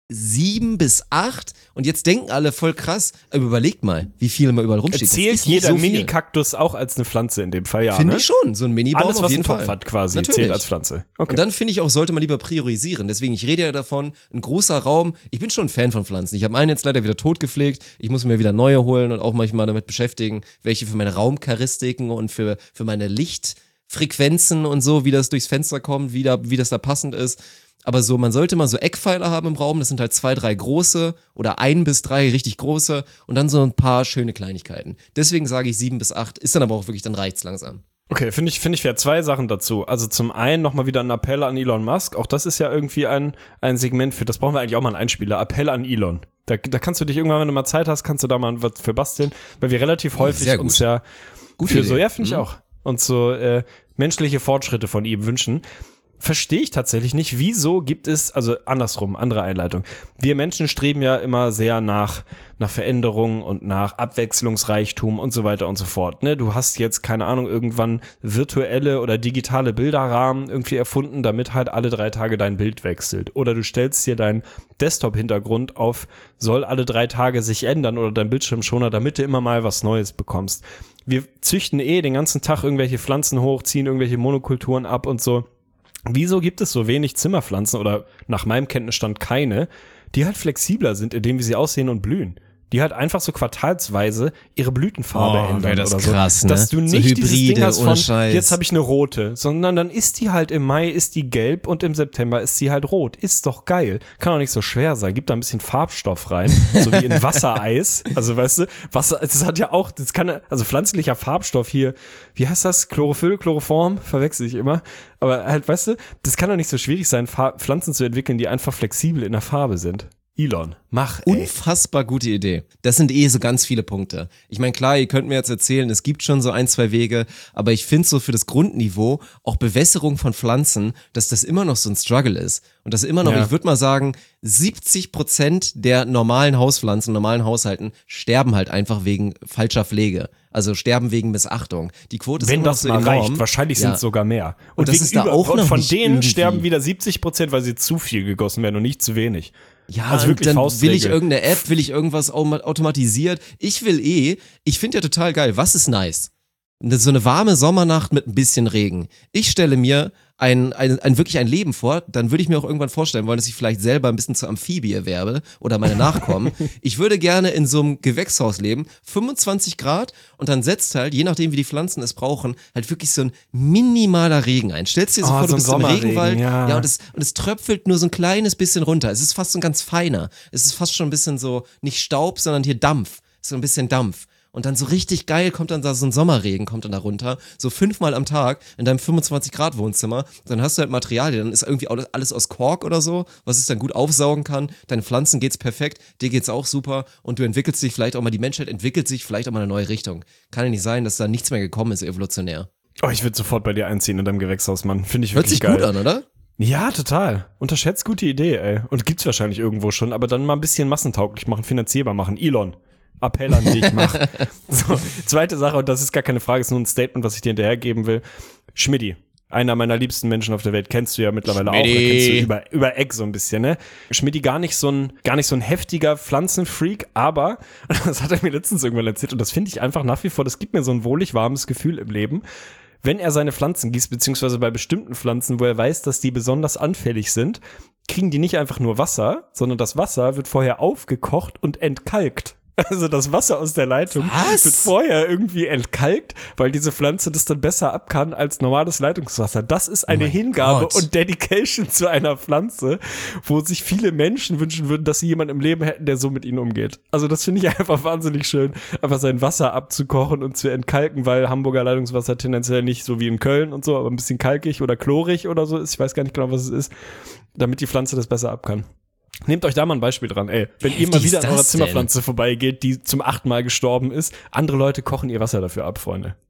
E: sieben bis acht und jetzt denken alle voll krass, aber überlegt mal, wie viel immer überall rumsteht.
F: Zählt jeder so Mini-Kaktus auch als eine Pflanze in dem Fall, ja,
E: Finde
F: ne?
E: ich schon, so ein Mini-Baum
F: Alles,
E: auf
F: was
E: jeden
F: einen Topf
E: Fall.
F: hat quasi,
E: Natürlich.
F: zählt als Pflanze. Okay.
E: Und dann finde ich auch, sollte man lieber priorisieren. Deswegen, ich rede ja davon, ein großer Raum, ich bin schon ein Fan von Pflanzen. Ich habe einen jetzt leider wieder totgepflegt, ich muss mir wieder neue holen und auch manchmal damit beschäftigen, welche für meine Raumcharistiken und für, für meine Lichtfrequenzen und so, wie das durchs Fenster kommt, wie, da, wie das da passend ist. Aber so, man sollte mal so Eckpfeiler haben im Raum, das sind halt zwei, drei große oder ein bis drei richtig große und dann so ein paar schöne Kleinigkeiten. Deswegen sage ich sieben bis acht, ist dann aber auch wirklich, dann reicht's langsam.
F: Okay, finde ich, finde ich, wäre zwei Sachen dazu. Also zum einen nochmal wieder ein Appell an Elon Musk. Auch das ist ja irgendwie ein, ein Segment für, das brauchen wir eigentlich auch mal einen Einspieler. Appell an Elon. Da, da kannst du dich irgendwann, wenn du mal Zeit hast, kannst du da mal was für basteln, weil wir relativ häufig uns ja
E: Gute
F: für
E: Idee.
F: so, ja, finde ich
E: Mhm.
F: auch, uns so äh, menschliche Fortschritte von ihm wünschen. Verstehe ich tatsächlich nicht, wieso gibt es, also andersrum, andere Einleitung. Wir Menschen streben ja immer sehr nach, nach Veränderung und nach Abwechslungsreichtum und so weiter und so fort. Ne? Du hast jetzt, keine Ahnung, irgendwann virtuelle oder digitale Bilderrahmen irgendwie erfunden, damit halt alle drei Tage dein Bild wechselt. Oder du stellst dir deinen Desktop-Hintergrund auf, soll alle drei Tage sich ändern oder dein Bildschirmschoner, damit du immer mal was Neues bekommst. Wir züchten eh den ganzen Tag irgendwelche Pflanzen hoch, ziehen irgendwelche Monokulturen ab und so. Wieso gibt es so wenig Zimmerpflanzen oder nach meinem Kenntnisstand keine, die halt flexibler sind, indem wie sie aussehen und blühen? Die halt einfach so quartalsweise ihre Blütenfarbe
E: Oh,
F: ändern
E: wär das
F: oder so.
E: krass, ne?
F: Dass du
E: So
F: nicht dieses
E: Hybride,
F: Ding hast
E: ohne
F: von,
E: Scheiß.
F: jetzt habe ich eine rote, sondern dann ist die halt im Mai ist die gelb und im September ist sie halt rot. Ist doch geil. Kann doch nicht so schwer sein. Gib da ein bisschen Farbstoff rein, so wie in Wassereis. Also weißt du, Wasser, das hat ja auch, das kann, also pflanzlicher Farbstoff hier, wie heißt das? Chlorophyll, Chloroform? Verwechsel ich immer. Aber halt, weißt du, das kann doch nicht so schwierig sein, Farb, Pflanzen zu entwickeln, die einfach flexibel in der Farbe sind. Elon, mach, ey.
E: Unfassbar gute Idee. Das sind eh so ganz viele Punkte. Ich meine, klar, ihr könnt mir jetzt erzählen, es gibt schon so ein, zwei Wege, aber ich finde so für das Grundniveau, auch Bewässerung von Pflanzen, dass das immer noch so ein Struggle ist. Und das immer noch,
F: Ja.
E: ich würde mal sagen, siebzig Prozent der normalen Hauspflanzen, normalen Haushalten sterben halt einfach wegen falscher Pflege. Also sterben wegen Missachtung. Die Quote ist
F: Wenn
E: immer
F: das
E: noch so
F: mal
E: enorm.
F: reicht, wahrscheinlich
E: Ja.
F: sind es sogar mehr. Und,
E: Und das
F: wegen
E: ist da
F: über-
E: auch
F: und
E: noch
F: von
E: nicht
F: denen
E: irgendwie-
F: sterben wieder siebzig Prozent, weil sie zu viel gegossen werden und nicht zu wenig.
E: Ja,
F: Also
E: und
F: wirklich
E: dann
F: Faustregel.
E: will ich irgendeine App, will ich irgendwas autom- automatisiert. Ich will eh, ich finde ja total geil, was ist nice? Eine- So eine warme Sommernacht mit ein bisschen Regen. Ich stelle mir ein, ein, ein wirklich ein Leben vor, dann würde ich mir auch irgendwann vorstellen wollen, dass ich vielleicht selber ein bisschen zur Amphibie erwerbe oder meine Nachkommen. Ich würde gerne in so einem Gewächshaus leben, fünfundzwanzig Grad und dann setzt halt, je nachdem wie die Pflanzen es brauchen, halt wirklich so ein minimaler Regen ein. Stellst dir so
F: Oh,
E: vor,
F: so
E: du
F: ein
E: bist im
F: Sommerregen,
E: Regenwald,
F: ja.
E: ja, und es, und es tröpfelt nur so ein kleines bisschen runter. Es ist fast so ein ganz feiner. Es ist fast schon ein bisschen so, nicht Staub, sondern hier Dampf. So ein bisschen Dampf. Und dann so richtig geil kommt dann da so ein Sommerregen, kommt dann da runter, so fünfmal am Tag in deinem fünfundzwanzig Grad Wohnzimmer. Dann hast du halt Materialien, dann ist irgendwie alles- alles aus Kork oder so, was es dann gut aufsaugen kann. Deinen Pflanzen geht's perfekt, dir geht's auch super und du entwickelst dich vielleicht auch mal, die Menschheit entwickelt sich vielleicht auch mal in eine neue Richtung. Kann ja nicht sein, dass da nichts mehr gekommen ist evolutionär.
F: Oh, ich würde sofort bei dir einziehen in deinem Gewächshaus, Mann. Finde ich
E: Hört
F: wirklich
E: sich
F: geil.
E: gut an, oder?
F: Ja, total. Unterschätzt gute Idee, ey. Und gibt's wahrscheinlich irgendwo schon, aber dann mal ein bisschen massentauglich machen, finanzierbar machen. Elon. Appell an dich, mach. So, zweite Sache, und das ist gar keine Frage, ist nur ein Statement, was ich dir hinterhergeben will. Schmidti, einer meiner liebsten Menschen auf der Welt, kennst du ja mittlerweile
E: Schmidti.
F: auch, oder kennst du über, über Eck so ein bisschen, ne? Schmidti gar nicht so ein, gar nicht so ein heftiger Pflanzenfreak, aber, das hat er mir letztens irgendwann erzählt, und das finde ich einfach nach wie vor, das gibt mir so ein wohlig warmes Gefühl im Leben. Wenn er seine Pflanzen gießt, beziehungsweise bei bestimmten Pflanzen, wo er weiß, dass die besonders anfällig sind, kriegen die nicht einfach nur Wasser, sondern das Wasser wird vorher aufgekocht und entkalkt. Also das Wasser aus der Leitung
E: Was?
F: wird vorher irgendwie entkalkt, weil diese Pflanze das dann besser ab kann als normales Leitungswasser. Das ist eine
E: mein
F: Hingabe
E: Gott.
F: und Dedication zu einer Pflanze, wo sich viele Menschen wünschen würden, dass sie jemanden im Leben hätten, der so mit ihnen umgeht. Also das finde ich einfach wahnsinnig schön, einfach sein Wasser abzukochen und zu entkalken, weil Hamburger Leitungswasser tendenziell nicht so wie in Köln und so, aber ein bisschen kalkig oder chlorig oder so ist. Ich weiß gar nicht genau, was es ist, damit die Pflanze das besser ab kann. Nehmt euch da mal ein Beispiel dran, ey. Wenn
E: Wie
F: ihr mal
E: heftig
F: wieder
E: ist
F: an eurer
E: das
F: Zimmerpflanze vorbeigeht, die zum achten Mal gestorben ist, andere Leute kochen ihr Wasser dafür ab, Freunde.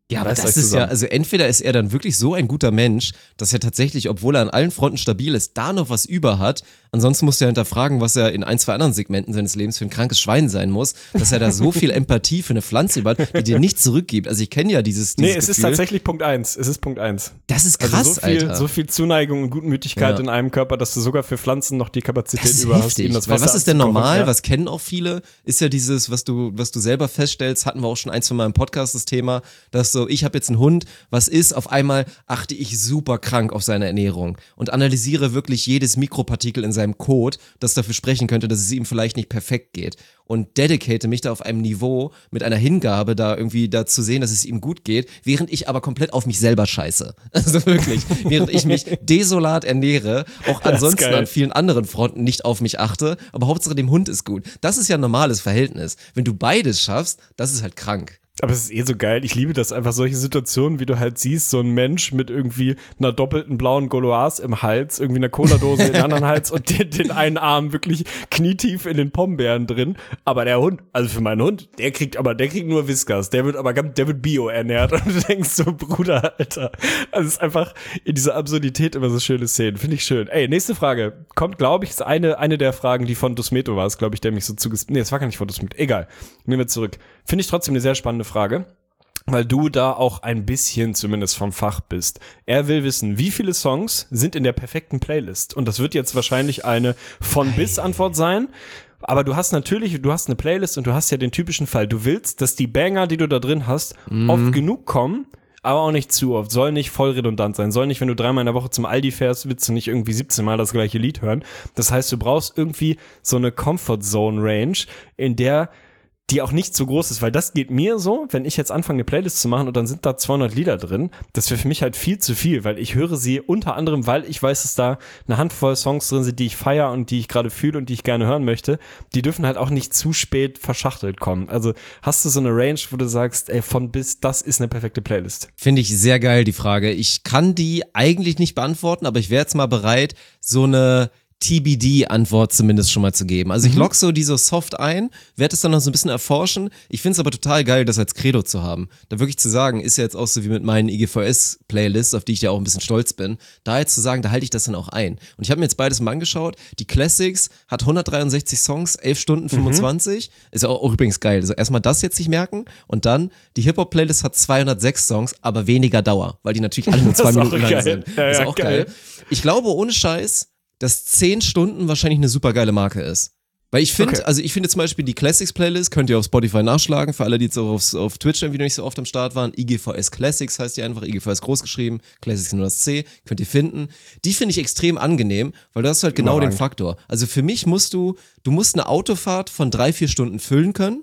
E: Ja, aber
F: Reißt
E: das
F: euch
E: ist
F: zusammen.
E: ja, also entweder ist er dann wirklich so ein guter Mensch, dass er tatsächlich, obwohl er an allen Fronten stabil ist, da noch was über hat. Ansonsten musst du ja hinterfragen, was er in ein, zwei anderen Segmenten seines Lebens für ein krankes Schwein sein muss, dass er da so viel Empathie für eine Pflanze über hat, die dir nicht zurückgibt. Also ich kenne ja dieses, dieses
F: Nee, es
E: Gefühl.
F: ist tatsächlich Punkt eins. Es ist Punkt eins.
E: Das ist krass,
F: Also so viel,
E: Alter.
F: so viel Zuneigung und Gutmütigkeit
E: Ja.
F: in einem Körper, dass du sogar für Pflanzen noch die Kapazität
E: Das ist
F: über hast,
E: heftig,
F: ihnen das
E: weil
F: Wasser
E: was ist denn
F: abzukochen.
E: normal,
F: Ja.
E: was kennen auch viele, ist ja dieses, was du, was du selber feststellst, hatten wir auch schon ein, zwei Mal im Podcast das Thema, dass so, ich habe jetzt einen Hund, was ist, auf einmal achte ich super krank auf seine Ernährung und analysiere wirklich jedes Mikropartikel in seinem Kot, das dafür sprechen könnte, dass es ihm vielleicht nicht perfekt geht und dedicate mich da auf einem Niveau mit einer Hingabe da irgendwie da zu sehen, dass es ihm gut geht, während ich aber komplett auf mich selber scheiße. Also wirklich, während ich mich desolat ernähre, auch
F: Das ist
E: ansonsten
F: geil.
E: an vielen anderen Fronten nicht auf mich achte, aber Hauptsache dem Hund ist gut. Das ist ja ein normales Verhältnis. Wenn du beides schaffst, das ist halt krank.
F: Aber es ist eh so geil. Ich liebe das einfach, solche Situationen, wie du halt siehst, so ein Mensch mit irgendwie einer doppelten blauen Gauloise im Hals, irgendwie einer Cola-Dose in den anderen Hals und den, den einen Arm wirklich knietief in den Pombeeren drin. Aber der Hund, also für meinen Hund, der kriegt aber, der kriegt nur Whiskas. Der wird aber, ganz- der wird bio ernährt. Und du denkst so, Bruder, Alter. Also es ist einfach in dieser Absurdität immer so schöne Szenen. Finde ich schön. Ey, nächste Frage. Kommt, glaube ich, ist eine, eine der Fragen, die von Dusmeto war, ist, glaube ich, der mich so zuges... Nee, es war gar nicht von Dusmeto. Egal. Nehmen wir zurück. Finde ich trotzdem eine sehr spannende Frage, weil du da auch ein bisschen zumindest vom Fach bist. Er will wissen, wie viele Songs sind in der perfekten Playlist? Und das wird jetzt wahrscheinlich eine von bis Antwort sein. Aber du hast natürlich, du hast eine Playlist und du hast ja den typischen Fall. Du willst, dass die Banger, die du da drin hast,
E: Mhm.
F: oft genug kommen, aber auch nicht zu oft. Soll nicht voll redundant sein. Soll nicht, wenn du dreimal in der Woche zum Aldi fährst, willst du nicht irgendwie siebzehn Mal das gleiche Lied hören. Das heißt, du brauchst irgendwie so eine Comfort Zone Range, in der die auch nicht so groß ist, weil das geht mir so, wenn ich jetzt anfange, eine Playlist zu machen und dann sind da zweihundert Lieder drin, das wäre für mich halt viel zu viel, weil ich höre sie unter anderem, weil ich weiß, dass da eine Handvoll Songs drin sind, die ich feiere und die ich gerade fühle und die ich gerne hören möchte, die dürfen halt auch nicht zu spät verschachtelt kommen. Also hast du so eine Range, wo du sagst, ey, von bis, das ist eine perfekte Playlist?
E: Finde ich sehr geil, die Frage. Ich kann die eigentlich nicht beantworten, aber ich wäre jetzt mal bereit, so eine T B D-Antwort zumindest schon mal zu geben. Also ich log so die so soft ein, werde es dann noch so ein bisschen erforschen. Ich finde es aber total geil, das als Credo zu haben. Da wirklich zu sagen, ist ja jetzt auch so wie mit meinen I G V S-Playlists, auf die ich ja auch ein bisschen stolz bin, da jetzt zu sagen, da halte ich das dann auch ein. Und ich habe mir jetzt beides mal angeschaut. Die Classics hat hundertdreiundsechzig Songs, elf Stunden fünfundzwanzig. Ist auch, auch übrigens geil. Also erstmal das jetzt sich merken und dann die Hip-Hop-Playlist hat zweihundertsechs Songs, aber weniger Dauer, weil die natürlich alle nur zwei
F: Das ist auch
E: Minuten lang
F: geil.
E: sind.
F: Ja,
E: ist
F: ja,
E: auch
F: geil.
E: geil. Ich glaube, ohne Scheiß, dass zehn Stunden wahrscheinlich eine super geile Marke ist. Weil ich finde,
F: Okay.
E: also ich finde zum Beispiel die Classics-Playlist, könnt ihr auf Spotify nachschlagen, für alle, die jetzt auch auf, auf Twitch irgendwie noch nicht so oft am Start waren. I G V S Classics heißt die einfach, I G V S groß geschrieben, Classics nur das C, könnt ihr finden. Die finde ich extrem angenehm, weil du hast halt genau den
F: Überragend.
E: Faktor. Also für mich musst du, du musst eine Autofahrt von drei, vier Stunden füllen können.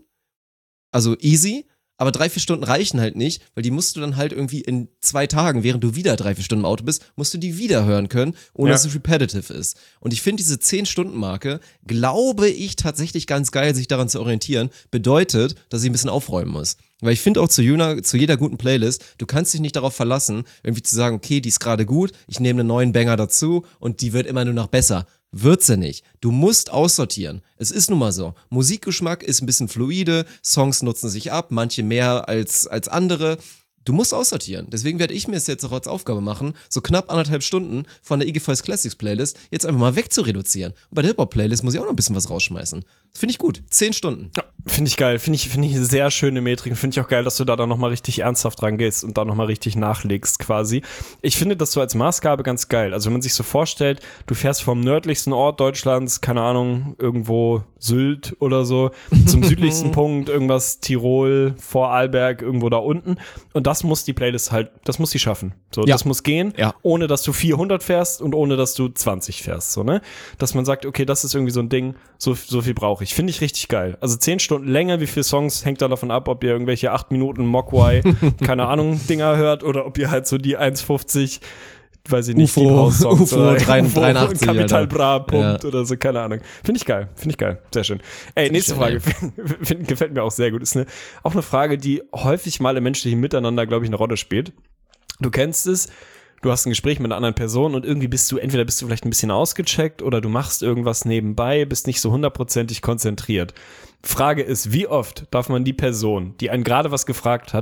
E: Also easy. Aber drei, vier Stunden reichen halt nicht, weil die musst du dann halt irgendwie in zwei Tagen, während du wieder drei, vier Stunden im Auto bist, musst du die wieder hören können, ohne
F: Ja.
E: dass es repetitive ist. Und ich finde diese zehn-Stunden-Marke, glaube ich, tatsächlich ganz geil, sich daran zu orientieren, bedeutet, dass ich ein bisschen aufräumen muss. Weil ich finde auch zu jeder, zu jeder guten Playlist, du kannst dich nicht darauf verlassen, irgendwie zu sagen, okay, die ist gerade gut, ich nehme einen neuen Banger dazu und die wird immer nur noch besser. Wird sie nicht. Du musst aussortieren. Es ist nun mal so. Musikgeschmack ist ein bisschen fluide, Songs nutzen sich ab, manche mehr als, als andere. Du musst aussortieren. Deswegen werde ich mir es jetzt auch als Aufgabe machen, so knapp anderthalb Stunden von der I G V S Classics Playlist jetzt einfach mal wegzureduzieren. Und bei der Hip-Hop-Playlist muss ich auch noch ein bisschen was rausschmeißen. Das finde ich gut. Zehn Stunden.
F: Ja, finde ich geil. Finde ich, finde ich eine sehr schöne Metrik. Finde ich auch geil, dass du da dann nochmal richtig ernsthaft rangehst und da nochmal richtig nachlegst quasi. Ich finde das so als Maßgabe ganz geil. Also wenn man sich so vorstellt, du fährst vom nördlichsten Ort Deutschlands, keine Ahnung, irgendwo Sylt oder so, zum südlichsten Punkt, irgendwas Tirol, Vorarlberg, irgendwo da unten. Und das muss die Playlist halt, das muss sie schaffen. So,
E: Ja.
F: das muss gehen,
E: Ja.
F: ohne dass du vierhundert fährst und ohne dass du zwanzig fährst, so, ne? Dass man sagt, okay, das ist irgendwie so ein Ding, so, so viel brauche ich. Finde ich richtig geil. Also zehn Stunden länger, wie viele Songs, hängt da davon ab, ob ihr irgendwelche acht Minuten Mogwai, keine Ahnung, Dinger hört oder ob ihr halt so die eins fünfzig, weiß ich nicht,
E: UFO,
F: Deep House Songs
E: UFO
F: oder
E: dreiundachtzig,
F: Capital
E: Alter.
F: Bra Punkt
E: Ja.
F: oder so, keine Ahnung. Finde ich geil, finde ich geil, sehr schön. Ey, nächste
E: schön,
F: Frage, Find, gefällt mir auch sehr gut. Ist eine, auch eine Frage, die häufig mal im menschlichen Miteinander, glaube ich, eine Rolle spielt. Du kennst es, du hast ein Gespräch mit einer anderen Person und irgendwie bist du, entweder bist du vielleicht ein bisschen ausgecheckt oder du machst irgendwas nebenbei, bist nicht so hundertprozentig konzentriert. Frage ist, wie oft darf man die Person, die einen gerade was gefragt hat,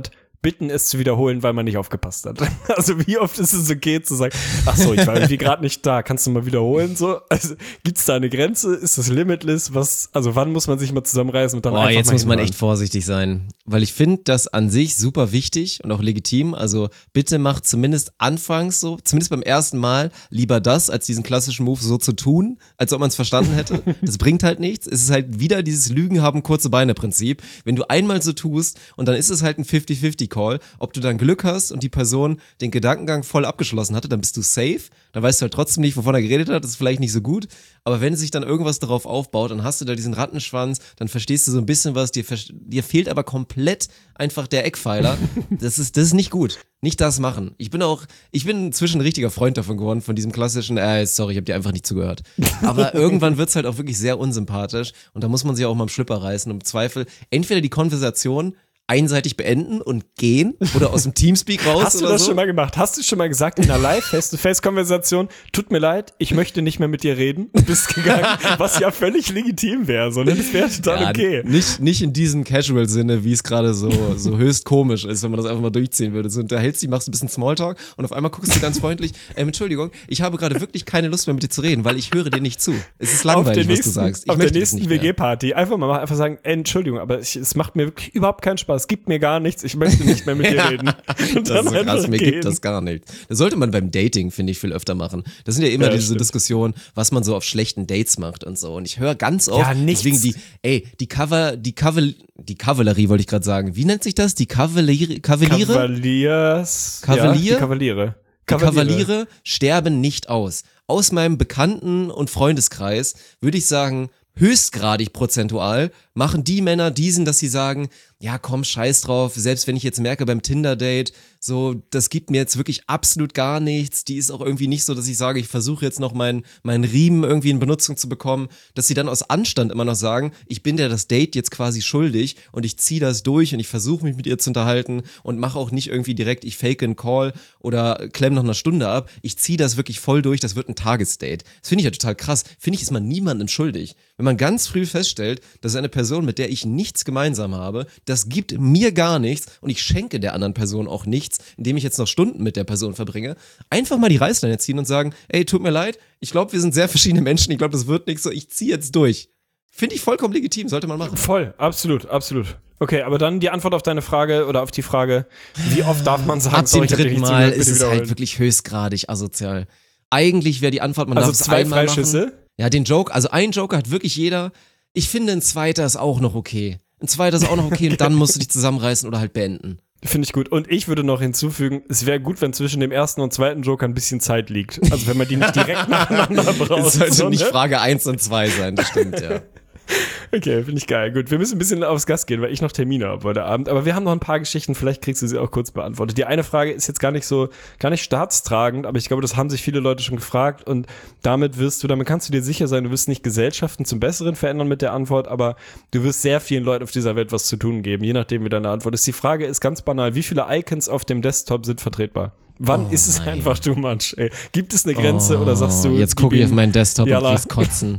F: bitten, es zu wiederholen, weil man nicht aufgepasst hat. Also wie oft ist es okay zu sagen, ach so, ich war irgendwie gerade nicht da, kannst du mal wiederholen? So, also gibt's da eine Grenze? Ist das limitless? Was, also wann muss man sich mal zusammenreißen und dann
E: Boah,
F: einfach
E: jetzt
F: mal
E: muss man
F: hinmachen?
E: echt vorsichtig sein, weil ich finde das an sich super wichtig und auch legitim. Also bitte macht zumindest anfangs so, zumindest beim ersten Mal lieber das, als diesen klassischen Move so zu tun, als ob man es verstanden hätte. Das bringt halt nichts. Es ist halt wieder dieses Lügen haben kurze Beine Prinzip. Wenn du einmal so tust und dann ist es halt ein fifty fifty Call, ob du dann Glück hast und die Person den Gedankengang voll abgeschlossen hatte, dann bist du safe, dann weißt du halt trotzdem nicht, wovon er geredet hat, das ist vielleicht nicht so gut, aber wenn sich dann irgendwas darauf aufbaut, dann hast du da diesen Rattenschwanz, dann verstehst du so ein bisschen was, dir, dir fehlt aber komplett einfach der Eckpfeiler, das ist, das ist nicht gut, nicht das machen. Ich bin auch, ich bin inzwischen ein richtiger Freund davon geworden, von diesem klassischen, äh, sorry, ich hab dir einfach nicht zugehört, aber irgendwann wird's halt auch wirklich sehr unsympathisch und da muss man sich auch mal am Schlüpper reißen, im Zweifel entweder die Konversation einseitig beenden und gehen oder aus dem Teamspeak raus.
F: Hast du
E: oder
F: das
E: so?
F: schon mal gemacht? Hast du schon mal gesagt in einer Live-Face-to-Face-Konversation, tut mir leid, ich möchte nicht mehr mit dir reden, du bist gegangen, was ja völlig legitim wäre, so, ne? Das wäre total
E: Ja,
F: okay.
E: Nicht, nicht in diesem Casual-Sinne, wie es gerade so, so höchst komisch ist, wenn man das einfach mal durchziehen würde. So unterhältst dich, machst ein bisschen Smalltalk und auf einmal guckst du ganz freundlich, ähm, Entschuldigung, ich habe gerade wirklich keine Lust mehr mit dir zu reden, weil ich höre dir nicht zu. Es ist langweilig, was du sagst. Ich
F: auf der
E: möchte das
F: nächsten
E: nicht
F: W
E: mehr.
F: G-Party einfach mal einfach sagen, ey, Entschuldigung, aber ich, es macht mir wirklich überhaupt keinen Spaß, es gibt mir gar nichts, ich möchte nicht mehr mit dir
E: Ja.
F: reden. Und
E: Das ist so
F: einfach
E: krass, mir
F: gehen.
E: gibt das gar nicht. Das sollte man beim Dating, finde ich, viel öfter machen. Das sind ja immer
F: Ja,
E: diese
F: stimmt.
E: Diskussionen, was man so auf schlechten Dates macht und so. Und ich höre ganz oft,
F: Ja, nichts.
E: deswegen die, ey, die Cover, die Cover, die Kavallerie wollte ich gerade sagen. Wie nennt sich das? Die Kavaliere? Kavaliere?
F: Kavaliers.
E: Kavalier?
F: Ja, die Kavaliere.
E: Die Kavaliere sterben nicht aus. Aus meinem Bekannten- und Freundeskreis würde ich sagen, höchstgradig prozentual machen die Männer diesen, dass sie sagen, ja komm, scheiß drauf, selbst wenn ich jetzt merke beim Tinder-Date, so, das gibt mir jetzt wirklich absolut gar nichts, die ist auch irgendwie nicht so, dass ich sage, ich versuche jetzt noch meinen meinen Riemen irgendwie in Benutzung zu bekommen, dass sie dann aus Anstand immer noch sagen, ich bin dir das Date jetzt quasi schuldig und ich ziehe das durch und ich versuche mich mit ihr zu unterhalten und mache auch nicht irgendwie direkt, ich fake einen Call oder klemm noch eine Stunde ab, ich ziehe das wirklich voll durch, das wird ein Tagesdate. Das finde ich ja total krass, finde ich, ist man niemandem schuldig. Wenn man ganz früh feststellt, dass eine Person, mit der ich nichts gemeinsam habe, das gibt mir gar nichts und ich schenke der anderen Person auch nichts, indem ich jetzt noch Stunden mit der Person verbringe, einfach mal die Reißleine ziehen und sagen, ey, tut mir leid, ich glaube, wir sind sehr verschiedene Menschen, ich glaube, das wird nichts, so, ich ziehe jetzt durch. Finde ich vollkommen legitim, sollte man machen.
F: Voll, absolut, absolut. Okay, aber dann die Antwort auf deine Frage oder auf die Frage, wie oft darf man sagen,
E: Ab
F: sorry,
E: dem
F: ich hab dir
E: dritten
F: nicht
E: Mal
F: zugehört,
E: ist
F: bitte
E: es
F: wiederholen.
E: halt wirklich höchstgradig asozial. Eigentlich wäre die Antwort, man
F: Also
E: darf es
F: zwei
E: einmal
F: Freischüsse?
E: machen. Ja, den Joke, also ein Joker hat wirklich jeder. Ich finde, ein zweiter ist auch noch okay. Ein zweiter ist auch noch okay und dann musst du dich zusammenreißen oder halt beenden.
F: Finde ich gut. Und ich würde noch hinzufügen, es wäre gut, wenn zwischen dem ersten und zweiten Joker ein bisschen Zeit liegt. Also wenn man die nicht direkt nacheinander braucht.
E: Es sollte
F: so,
E: nicht
F: ne?
E: Frage eins und zwei sein, das stimmt, ja.
F: Okay, finde ich geil. Gut, wir müssen ein bisschen aufs Gas gehen, weil ich noch Termine habe heute Abend. Aber wir haben noch ein paar Geschichten, vielleicht kriegst du sie auch kurz beantwortet. Die eine Frage ist jetzt gar nicht so, gar nicht staatstragend, aber ich glaube, das haben sich viele Leute schon gefragt und damit wirst du, damit kannst du dir sicher sein, du wirst nicht Gesellschaften zum Besseren verändern mit der Antwort, aber du wirst sehr vielen Leuten auf dieser Welt was zu tun geben, je nachdem, wie deine Antwort ist. Die Frage ist ganz banal, wie viele Icons auf dem Desktop sind vertretbar? Wann
E: Oh
F: ist es
E: nein.
F: einfach too much? Ey? Gibt es eine Grenze oder sagst du...
E: Jetzt
F: gib
E: gucke ich auf
F: ihm-
E: meinen Desktop
F: Jalla.
E: und krieg's kotzen.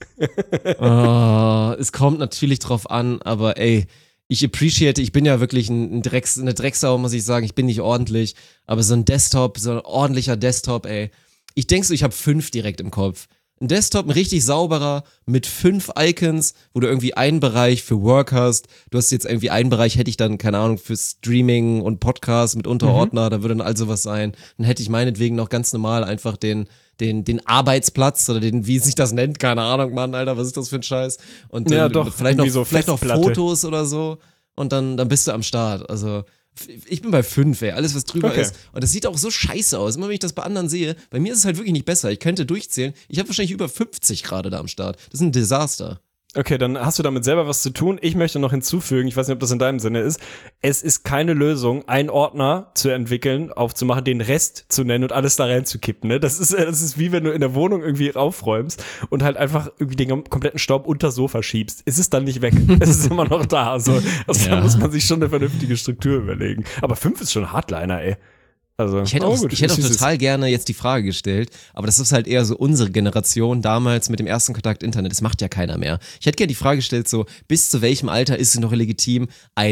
E: oh, es kommt natürlich drauf an, aber ey, ich appreciate, ich bin ja wirklich ein, ein Drecks, eine Drecksau, muss ich sagen, ich bin nicht ordentlich, aber so ein Desktop, so ein ordentlicher Desktop, ey, ich denk so, ich habe fünf direkt im Kopf. Ein Desktop, ein richtig sauberer, mit fünf Icons, wo du irgendwie einen Bereich für Work hast. Du hast jetzt irgendwie einen Bereich, hätte ich dann, keine Ahnung, für Streaming und Podcast mit Unterordner,
F: Mhm.
E: da würde dann all sowas sein. Dann hätte ich meinetwegen noch ganz normal einfach den, den, den Arbeitsplatz oder den, wie sich das nennt, keine Ahnung, Mann, Alter, was ist das für ein Scheiß? Und
F: Ja,
E: dann
F: doch,
E: vielleicht noch,
F: irgendwie so
E: vielleicht noch
F: Festplatte.
E: Fotos oder so und dann, dann bist du am Start. Also, ich bin bei fünf, ey. Alles, was drüber
F: Okay.
E: ist. Und das sieht auch so scheiße aus. Immer wenn ich das bei anderen sehe, bei mir ist es halt wirklich nicht besser. Ich könnte durchzählen. Ich habe wahrscheinlich über fünfzig gerade da am Start. Das ist ein Desaster.
F: Okay, dann hast du damit selber was zu tun. Ich möchte noch hinzufügen, ich weiß nicht, ob das in deinem Sinne ist, es ist keine Lösung, einen Ordner zu entwickeln, aufzumachen, den Rest zu nennen und alles da reinzukippen. Ne? Das ist, das ist wie wenn du in der Wohnung irgendwie aufräumst und halt einfach irgendwie den kompletten Staub unter das Sofa schiebst. Es ist dann nicht weg. Es ist immer noch da. Also, also
E: Ja.
F: da muss man sich schon eine vernünftige Struktur überlegen. Aber fünf ist schon Hardliner, ey. Also,
E: Ich hätte
F: oh
E: auch,
F: gut,
E: ich hätte auch
F: ist süß.
E: total gerne jetzt die Frage gestellt, aber das ist halt eher so unsere Generation damals mit dem ersten Kontakt Internet. Das macht ja keiner mehr. Ich hätte gerne die Frage gestellt, so, bis zu welchem Alter ist es noch legitim, einen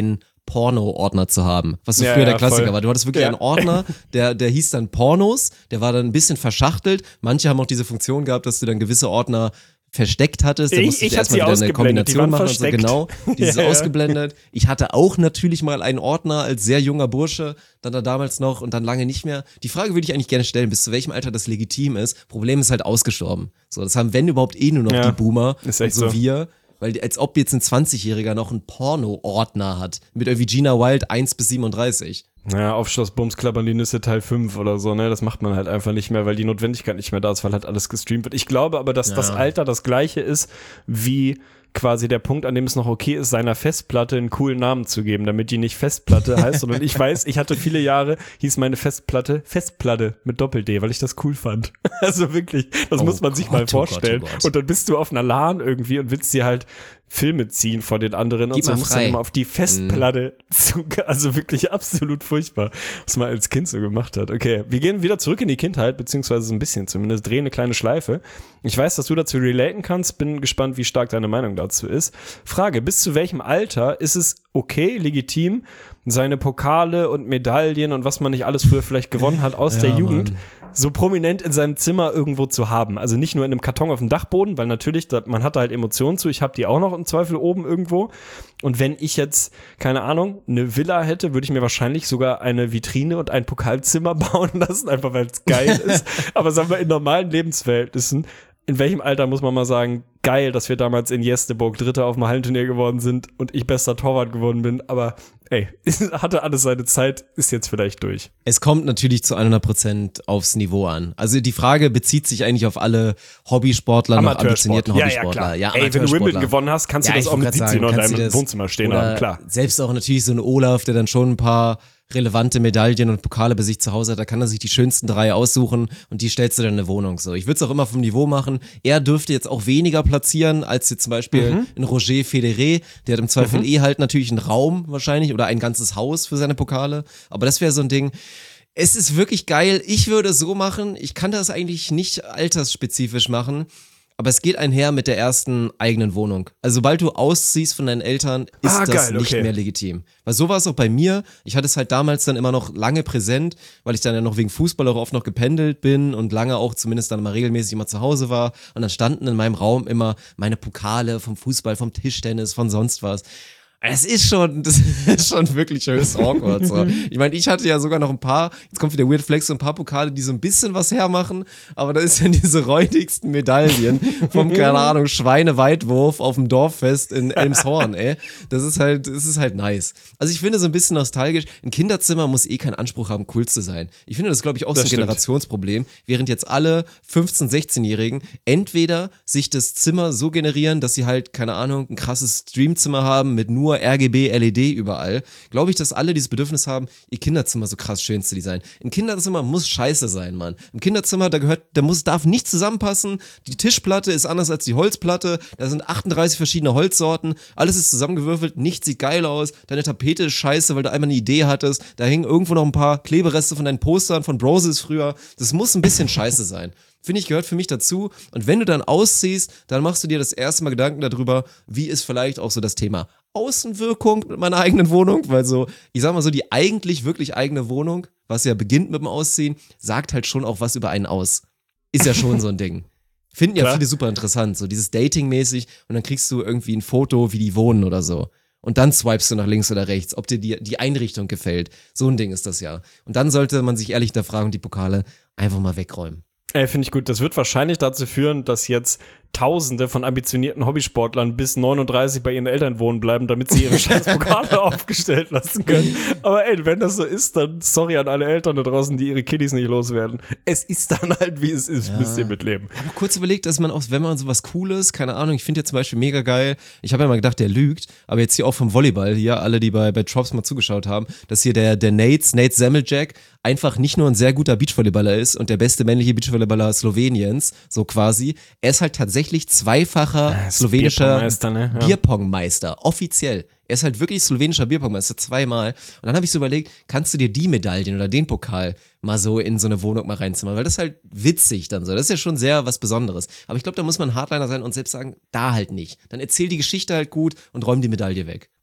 E: Porno-Ordner zu haben, was so
F: Ja,
E: früher
F: ja,
E: der Klassiker
F: voll.
E: war. Du hattest wirklich
F: Ja.
E: einen Ordner, der, der hieß dann Pornos, der war dann ein bisschen verschachtelt. Manche haben auch diese Funktion gehabt, dass du dann gewisse Ordner versteckt hattest. Da
F: Ich-
E: musstest
F: ich
E: du
F: hab
E: erstmal
F: sie
E: wieder eine
F: ausgeblendet, die
E: Kombination
F: waren
E: machen und so.
F: versteckt.
E: Genau, dieses
F: Ja, ja.
E: ausgeblendet. Ich hatte auch natürlich mal einen Ordner als sehr junger Bursche, dann da damals noch und dann lange nicht mehr. Die Frage würde ich eigentlich gerne stellen, bis zu welchem Alter das legitim ist. Problem ist halt ausgestorben. So, das haben, wenn überhaupt, eh nur noch
F: Ja,
E: die Boomer
F: ist
E: und
F: echt
E: so
F: so.
E: wir. Weil die- als ob jetzt ein zwanzigjähriger noch einen Porno-Ordner hat. Mit irgendwie Gina Wild eins bis siebenunddreißig.
F: Ja, Aufschluss, Bums, Klappern die Nüsse Teil fünf oder so, ne? Das macht man halt einfach nicht mehr, weil die Notwendigkeit nicht mehr da ist, weil halt alles gestreamt wird. Ich glaube aber, dass
E: Ja.
F: das Alter das gleiche ist, wie quasi der Punkt, an dem es noch okay ist, seiner Festplatte einen coolen Namen zu geben, damit die nicht Festplatte heißt, sondern ich weiß, ich hatte viele Jahre, hieß meine Festplatte Festplatte mit Doppel-D, weil ich das cool fand. Also wirklich, das
E: Oh
F: muss man sich
E: Gott,
F: mal
E: oh Gott,
F: vorstellen.
E: oh Gott.
F: Und dann bist du auf einer LAN irgendwie und willst dir halt Filme ziehen von den anderen
E: Gib
F: und so
E: mal
F: musst
E: frei.
F: dann immer auf die Festplatte zu, also wirklich absolut furchtbar, was man als Kind so gemacht hat. Okay, wir gehen wieder zurück in die Kindheit, beziehungsweise so ein bisschen zumindest, drehen eine kleine Schleife. Ich weiß, dass du dazu relaten kannst, bin gespannt, wie stark deine Meinung dazu ist. Frage, bis zu welchem Alter ist es okay, legitim, seine Pokale und Medaillen und was man nicht alles früher vielleicht gewonnen hat aus der
E: Ja,
F: Jugend
E: Mann.
F: so prominent in seinem Zimmer irgendwo zu haben. Also nicht nur in einem Karton auf dem Dachboden, weil natürlich, da, man hat da halt Emotionen zu. Ich habe die auch noch im Zweifel oben irgendwo. Und wenn ich jetzt, keine Ahnung, eine Villa hätte, würde ich mir wahrscheinlich sogar eine Vitrine und ein Pokalzimmer bauen lassen, einfach weil es geil ist. Aber sagen wir, in normalen Lebensverhältnissen, in welchem Alter muss man mal sagen, geil, dass wir damals in Jesteburg Dritter auf dem Hallenturnier geworden sind und ich bester Torwart geworden bin, aber ey, hatte alles seine Zeit, ist jetzt vielleicht durch.
E: Es kommt natürlich zu hundert Prozent aufs Niveau an. Also die Frage bezieht sich eigentlich auf alle Hobbysportler, noch ambitionierten
F: Ja, ja,
E: Hobbysportler.
F: klar.
E: Ja,
F: Ey, wenn du
E: Amateursportler.
F: Wimbledon gewonnen hast, kannst du
E: Ja,
F: das
E: ich
F: auch
E: wollte
F: mit
E: grad
F: siebzehn
E: sagen,
F: in
E: kannst
F: deinem
E: du das-
F: Wohnzimmer stehen
E: oder
F: haben, klar.
E: Selbst auch natürlich so ein Olaf, der dann schon ein paar relevante Medaillen und Pokale bei sich zu Hause hat, da kann er sich die schönsten drei aussuchen und die stellst du dann in eine Wohnung. So, ich würde es auch immer vom Niveau machen. Er dürfte jetzt auch weniger platzieren als jetzt zum Beispiel
F: Mhm.
E: ein Roger Federer. Der hat im Zweifel eh halt natürlich einen Raum wahrscheinlich oder ein ganzes Haus für seine Pokale. Aber das wäre so ein Ding. Es ist wirklich geil. Ich würde es so machen. Ich kann das eigentlich nicht altersspezifisch machen. Aber es geht einher mit der ersten eigenen Wohnung. Also sobald du ausziehst von deinen Eltern, ist
F: Ah,
E: das
F: geil,
E: nicht
F: okay.
E: mehr legitim. Weil so war es auch bei mir. Ich hatte es halt damals dann immer noch lange präsent, weil ich dann ja noch wegen Fußball auch oft noch gependelt bin und lange auch zumindest dann mal regelmäßig immer zu Hause war. Und dann standen in meinem Raum immer meine Pokale vom Fußball, vom Tischtennis, von sonst was. Es ist schon, das ist schon wirklich höchst awkward. So. Ich meine, ich hatte ja sogar noch ein paar, jetzt kommt wieder Weird Flex, so ein paar Pokale, die so ein bisschen was hermachen, aber da ist ja diese räudigsten Medaillen vom, keine Ahnung, Schweineweitwurf auf dem Dorffest in Elmshorn, ey. Das ist halt, das ist halt nice. Also ich finde so ein bisschen nostalgisch, ein Kinderzimmer muss eh keinen Anspruch haben, cool zu sein. Ich finde das, glaube ich, auch
F: Das
E: so ein
F: stimmt.
E: Generationsproblem, während jetzt alle fünfzehn-, sechzehnjährigen entweder sich das Zimmer so generieren, dass sie halt, keine Ahnung, ein krasses Streamzimmer haben mit nur R G B, L E D überall, glaube ich, dass alle dieses Bedürfnis haben, ihr Kinderzimmer so krass schön zu designen. Ein Kinderzimmer muss scheiße sein, Mann. Im Kinderzimmer, da gehört, da muss, darf nicht zusammenpassen. Die Tischplatte ist anders als die Holzplatte. Da sind achtunddreißig verschiedene Holzsorten. Alles ist zusammengewürfelt. Nichts sieht geil aus. Deine Tapete ist scheiße, weil du einmal eine Idee hattest. Da hängen irgendwo noch ein paar Klebereste von deinen Postern von Broses früher. Das muss ein bisschen scheiße sein. Finde ich, gehört für mich dazu. Und wenn du dann ausziehst, dann machst du dir das erste Mal Gedanken darüber, wie ist vielleicht auch so das Thema Außenwirkung mit meiner eigenen Wohnung, weil so, ich sag mal so, die eigentlich wirklich eigene Wohnung, was ja beginnt mit dem Ausziehen, sagt halt schon auch was über einen aus. Ist ja schon so ein Ding. Finden ja
F: Klar.
E: viele super interessant, so dieses Dating-mäßig und dann kriegst du irgendwie ein Foto, wie die wohnen oder so. Und dann swipest du nach links oder rechts, ob dir die, die Einrichtung gefällt. So ein Ding ist das ja. Und dann sollte man sich ehrlich hinterfragen und die Pokale einfach mal wegräumen.
F: Ey, finde ich gut. Das wird wahrscheinlich dazu führen, dass jetzt Tausende von ambitionierten Hobbysportlern bis neununddreißig bei ihren Eltern wohnen bleiben, damit sie ihre scheiß Pokale aufgestellt lassen können. Aber ey, wenn das so ist, dann sorry an alle Eltern da draußen, die ihre Kiddies nicht loswerden. Es ist dann halt, wie es ist.
E: Ja.
F: Müsst ihr mitleben.
E: Ich habe kurz überlegt, dass man auch, wenn man sowas Cooles, keine Ahnung, ich finde ja zum Beispiel mega geil, ich habe ja mal gedacht, der lügt, aber jetzt hier auch vom Volleyball, hier, alle, die bei, bei Trops mal zugeschaut haben, dass hier der, der Nates, Nate Semmeljack, einfach nicht nur ein sehr guter Beachvolleyballer ist und der beste männliche Beachvolleyballer Sloweniens, so quasi, er ist halt tatsächlich zweifacher
F: ist
E: slowenischer
F: Bierpongmeister, ne? Ja.
E: Bierpongmeister, offiziell. Er ist halt wirklich slowenischer Bierpongmeister, zweimal. Und dann habe ich so überlegt, kannst du dir die Medaillen oder den Pokal mal so in so eine Wohnung mal reinzimmern? Weil das ist halt witzig dann so. Das ist ja schon sehr was Besonderes. Aber ich glaube, da muss man ein Hardliner sein und selbst sagen, da halt nicht. Dann erzähl die Geschichte halt gut und räum die Medaille weg.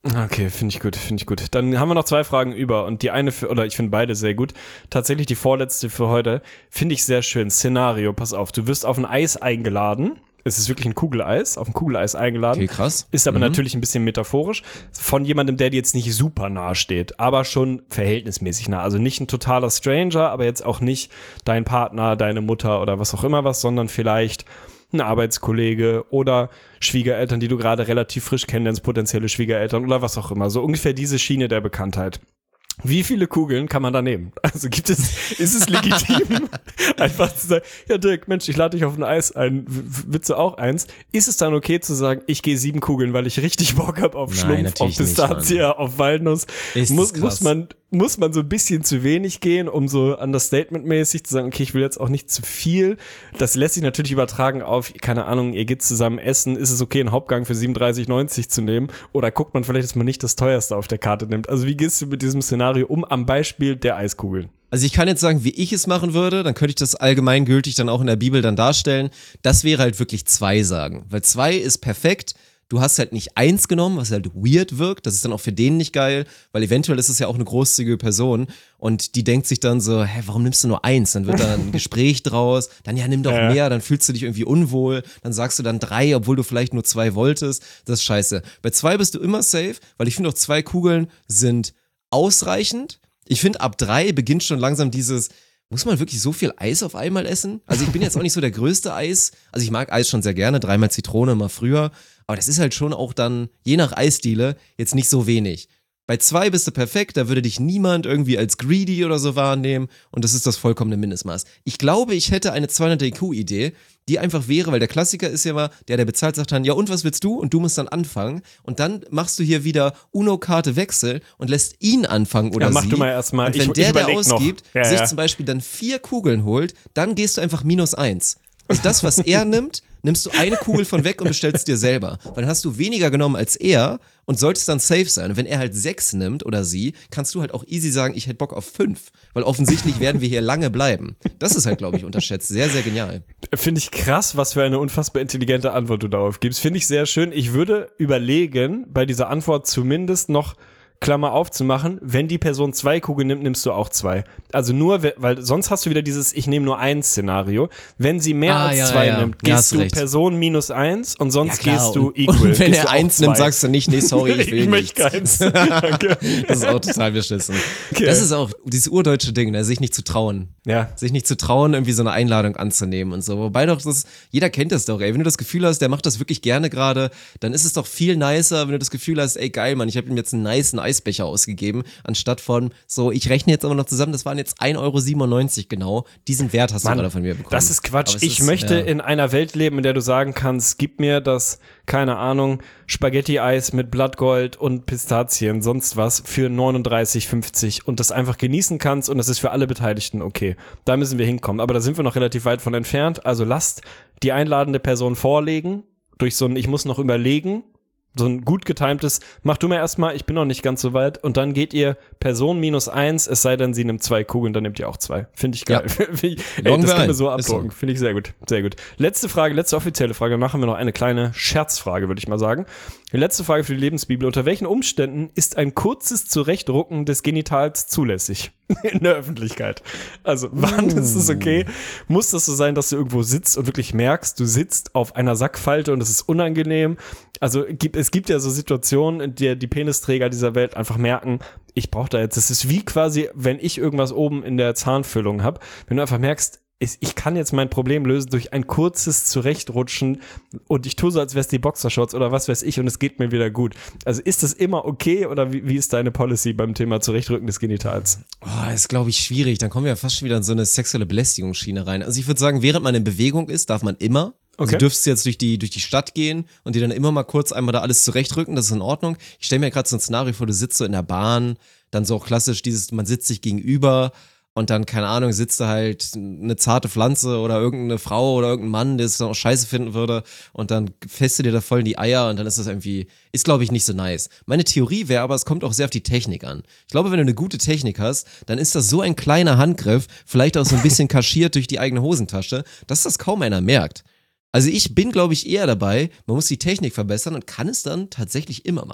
F: Okay, finde ich gut, finde ich gut. Dann haben wir noch zwei Fragen über und die eine, für, oder ich finde beide sehr gut. Tatsächlich die vorletzte für heute finde ich sehr schön. Szenario, pass auf, du wirst auf ein Eis eingeladen. Es ist wirklich ein Kugeleis, auf ein Kugeleis eingeladen.
E: Okay, krass.
F: Ist aber
E: mhm.
F: natürlich ein bisschen metaphorisch. Von jemandem, der dir jetzt nicht super nah steht, aber schon verhältnismäßig nah. Also nicht ein totaler Stranger, aber jetzt auch nicht dein Partner, deine Mutter oder was auch immer was, sondern vielleicht ein Arbeitskollege oder Schwiegereltern, die du gerade relativ frisch kennenlernst, potenzielle Schwiegereltern oder was auch immer. So ungefähr diese Schiene der Bekanntheit. Wie viele Kugeln kann man da nehmen? Also gibt es, ist es legitim, einfach zu sagen, ja Dirk, Mensch, ich lade dich auf ein Eis ein, willst du auch eins? Ist es dann okay zu sagen, ich gehe sieben Kugeln, weil ich richtig Bock habe auf
E: Nein,
F: Schlumpf, auf Pistazie, nicht, auf Walnuss?
E: Ist
F: muss,
E: krass.
F: muss man muss man so ein bisschen zu wenig gehen, um so understatement-mäßig zu sagen, okay, ich will jetzt auch nicht zu viel. Das lässt sich natürlich übertragen auf, keine Ahnung, ihr geht zusammen essen, ist es okay, einen Hauptgang für siebenunddreißig neunzig zu nehmen? Oder guckt man vielleicht, dass man nicht das teuerste auf der Karte nimmt? Also wie gehst du mit diesem Szenario um, am Beispiel der Eiskugeln?
E: Also ich kann jetzt sagen, wie ich es machen würde, dann könnte ich das allgemeingültig dann auch in der Bibel dann darstellen. Das wäre halt wirklich zwei sagen, weil zwei ist perfekt. Du hast halt nicht eins genommen, was halt weird wirkt. Das ist dann auch für den nicht geil, weil eventuell ist es ja auch eine großzügige Person und die denkt sich dann so, hä, warum nimmst du nur eins? Dann wird da ein Gespräch draus, dann ja, nimm doch
F: ja.
E: mehr, dann fühlst du dich irgendwie unwohl, dann sagst du dann drei, obwohl du vielleicht nur zwei wolltest. Das ist scheiße. Bei zwei bist du immer safe, weil ich finde auch zwei Kugeln sind ausreichend. Ich finde, ab drei beginnt schon langsam dieses, muss man wirklich so viel Eis auf einmal essen? Also ich bin jetzt auch nicht so der größte Eis, also ich mag Eis schon sehr gerne, dreimal Zitrone mal früher, aber das ist halt schon auch dann, je nach Eisdiele, jetzt nicht so wenig. Bei zwei bist du perfekt, da würde dich niemand irgendwie als greedy oder so wahrnehmen und das ist das vollkommene Mindestmaß. Ich glaube, ich hätte eine zweihundert I Q-Idee, die einfach wäre, weil der Klassiker ist ja mal, der, der bezahlt, sagt dann, ja und was willst du? Und du musst dann anfangen und dann machst du hier wieder Uno-Karte Wechsel und lässt ihn anfangen oder
F: ja, mach
E: sie.
F: du mal erstmal.
E: Und wenn
F: ich,
E: der,
F: ich
E: der ausgibt,
F: ja,
E: sich
F: ja.
E: zum Beispiel dann vier Kugeln holt, dann gehst du einfach minus eins. Also das, was er nimmt, nimmst du eine Kugel von weg und bestellst dir selber. Weil dann hast du weniger genommen als er und solltest dann safe sein. Und wenn er halt sechs nimmt oder sie, kannst du halt auch easy sagen, ich hätte Bock auf fünf. Weil offensichtlich werden wir hier lange bleiben. Das ist halt, glaube ich, unterschätzt. Sehr, sehr genial.
F: Finde ich krass, was für eine unfassbar intelligente Antwort du darauf gibst. Finde ich sehr schön. Ich würde überlegen, bei dieser Antwort zumindest noch Klammer aufzumachen, wenn die Person zwei Kugeln nimmt, nimmst du auch zwei. Also nur, weil sonst hast du wieder dieses ich nehme nur ein Szenario. Wenn sie mehr
E: ah,
F: als
E: ja,
F: zwei
E: ja.
F: nimmt,
E: ja,
F: gehst du
E: recht.
F: Person minus eins und sonst
E: ja,
F: gehst du
E: und,
F: equal.
E: Und wenn
F: gehst
E: er eins nimmt, sagst du nicht, nee, sorry, ich will
F: ich
E: nichts.
F: möchte keins. Danke.
E: Das ist auch total beschissen.
F: Okay.
E: Das ist auch dieses urdeutsche Ding, ne, sich nicht zu trauen.
F: Ja.
E: Sich nicht zu trauen, irgendwie so eine Einladung anzunehmen und so. Wobei doch das, jeder kennt das doch, ey. Wenn du das Gefühl hast, der macht das wirklich gerne gerade, dann ist es doch viel nicer, wenn du das Gefühl hast, ey geil, Mann, ich habe ihm jetzt einen nicen Eisbecher ausgegeben, anstatt von so, ich rechne jetzt aber noch zusammen, das waren jetzt ein Euro siebenundneunzig genau. Diesen Wert hast
F: Mann,
E: du gerade von mir bekommen.
F: Das ist Quatsch. Ich
E: ist,
F: möchte
E: ja.
F: in einer Welt leben, in der du sagen kannst, gib mir das, keine Ahnung, Spaghetti-Eis mit Blattgold und Pistazien, sonst was, für neununddreißig fünfzig und das einfach genießen kannst und das ist für alle Beteiligten okay. Da müssen wir hinkommen. Aber da sind wir noch relativ weit von entfernt. Also lasst die einladende Person vorlegen, durch so ein ich muss noch überlegen, so ein gut getimtes, mach du mal erstmal, ich bin noch nicht ganz so weit und dann geht ihr Person minus eins, es sei denn, sie nimmt zwei Kugeln, dann nehmt ihr auch zwei. Finde ich geil. Ja. Ey, das können wir so abdrucken. So. Finde ich sehr gut. Sehr gut. Letzte Frage, letzte offizielle Frage, dann machen wir noch eine kleine Scherzfrage, würde ich mal sagen. Die letzte Frage für die Lebensbibel. Unter welchen Umständen ist ein kurzes Zurechtrucken des Genitals zulässig? In der Öffentlichkeit. Also, wann mm. ist es okay? Muss das so sein, dass du irgendwo sitzt und wirklich merkst, du sitzt auf einer Sackfalte und es ist unangenehm? Also, es gibt ja so Situationen, in der die Penisträger dieser Welt einfach merken, ich brauche da jetzt, das ist wie quasi, wenn ich irgendwas oben in der Zahnfüllung habe, wenn du einfach merkst, ich kann jetzt mein Problem lösen durch ein kurzes Zurechtrutschen und ich tue so, als wäre es die Boxershorts oder was weiß ich und es geht mir wieder gut. Also ist das immer okay oder wie, wie ist deine Policy beim Thema Zurechtrücken des Genitals?
E: Oh, ist, glaube ich, schwierig. Dann kommen wir ja fast schon wieder in so eine sexuelle Belästigungsschiene rein. Also ich würde sagen, während man in Bewegung ist, darf man immer. Also okay. Du dürfst jetzt durch die, durch die Stadt gehen und dir dann immer mal kurz einmal da alles zurechtrücken, das ist in Ordnung. Ich stelle mir gerade so ein Szenario vor, du sitzt so in der Bahn, dann so auch klassisch dieses, man sitzt sich gegenüber. Und dann, keine Ahnung, sitzt da halt eine zarte Pflanze oder irgendeine Frau oder irgendein Mann, der es dann auch scheiße finden würde und dann fässt du dir da voll in die Eier und dann ist das irgendwie, ist glaube ich nicht so nice. Meine Theorie wäre aber, es kommt auch sehr auf die Technik an. Ich glaube, wenn du eine gute Technik hast, dann ist das so ein kleiner Handgriff, vielleicht auch so ein bisschen kaschiert durch die eigene Hosentasche, dass das kaum einer merkt. Also ich bin, glaube ich, eher dabei, man muss die Technik verbessern und kann es dann tatsächlich immer machen.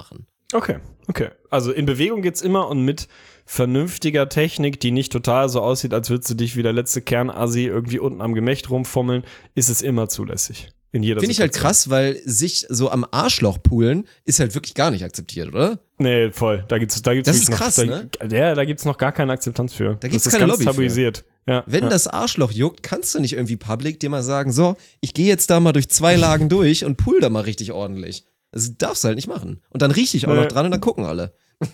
F: Okay, okay. Also in Bewegung geht's immer und mit vernünftiger Technik, die nicht total so aussieht, als würdest du dich wie der letzte Kernassi irgendwie unten am Gemächt rumfummeln, ist es immer zulässig. In jeder
E: Finde ich halt krass, weil sich so am Arschloch poolen ist halt wirklich gar nicht akzeptiert, oder?
F: Nee, voll. Da gibt's, da gibt's
E: das ist
F: noch,
E: krass,
F: da,
E: ne?
F: Ja, da gibt's noch gar keine Akzeptanz für.
E: Da gibt's
F: das
E: keine
F: ist ganz
E: Lobby
F: tabuisiert. Ja,
E: Wenn
F: ja.
E: das Arschloch juckt, kannst du nicht irgendwie public dir mal sagen, so, ich gehe jetzt da mal durch zwei Lagen durch und pool da mal richtig ordentlich. Das darfst du halt nicht machen. Und dann riech ich auch
F: nee.
E: noch dran und dann gucken alle.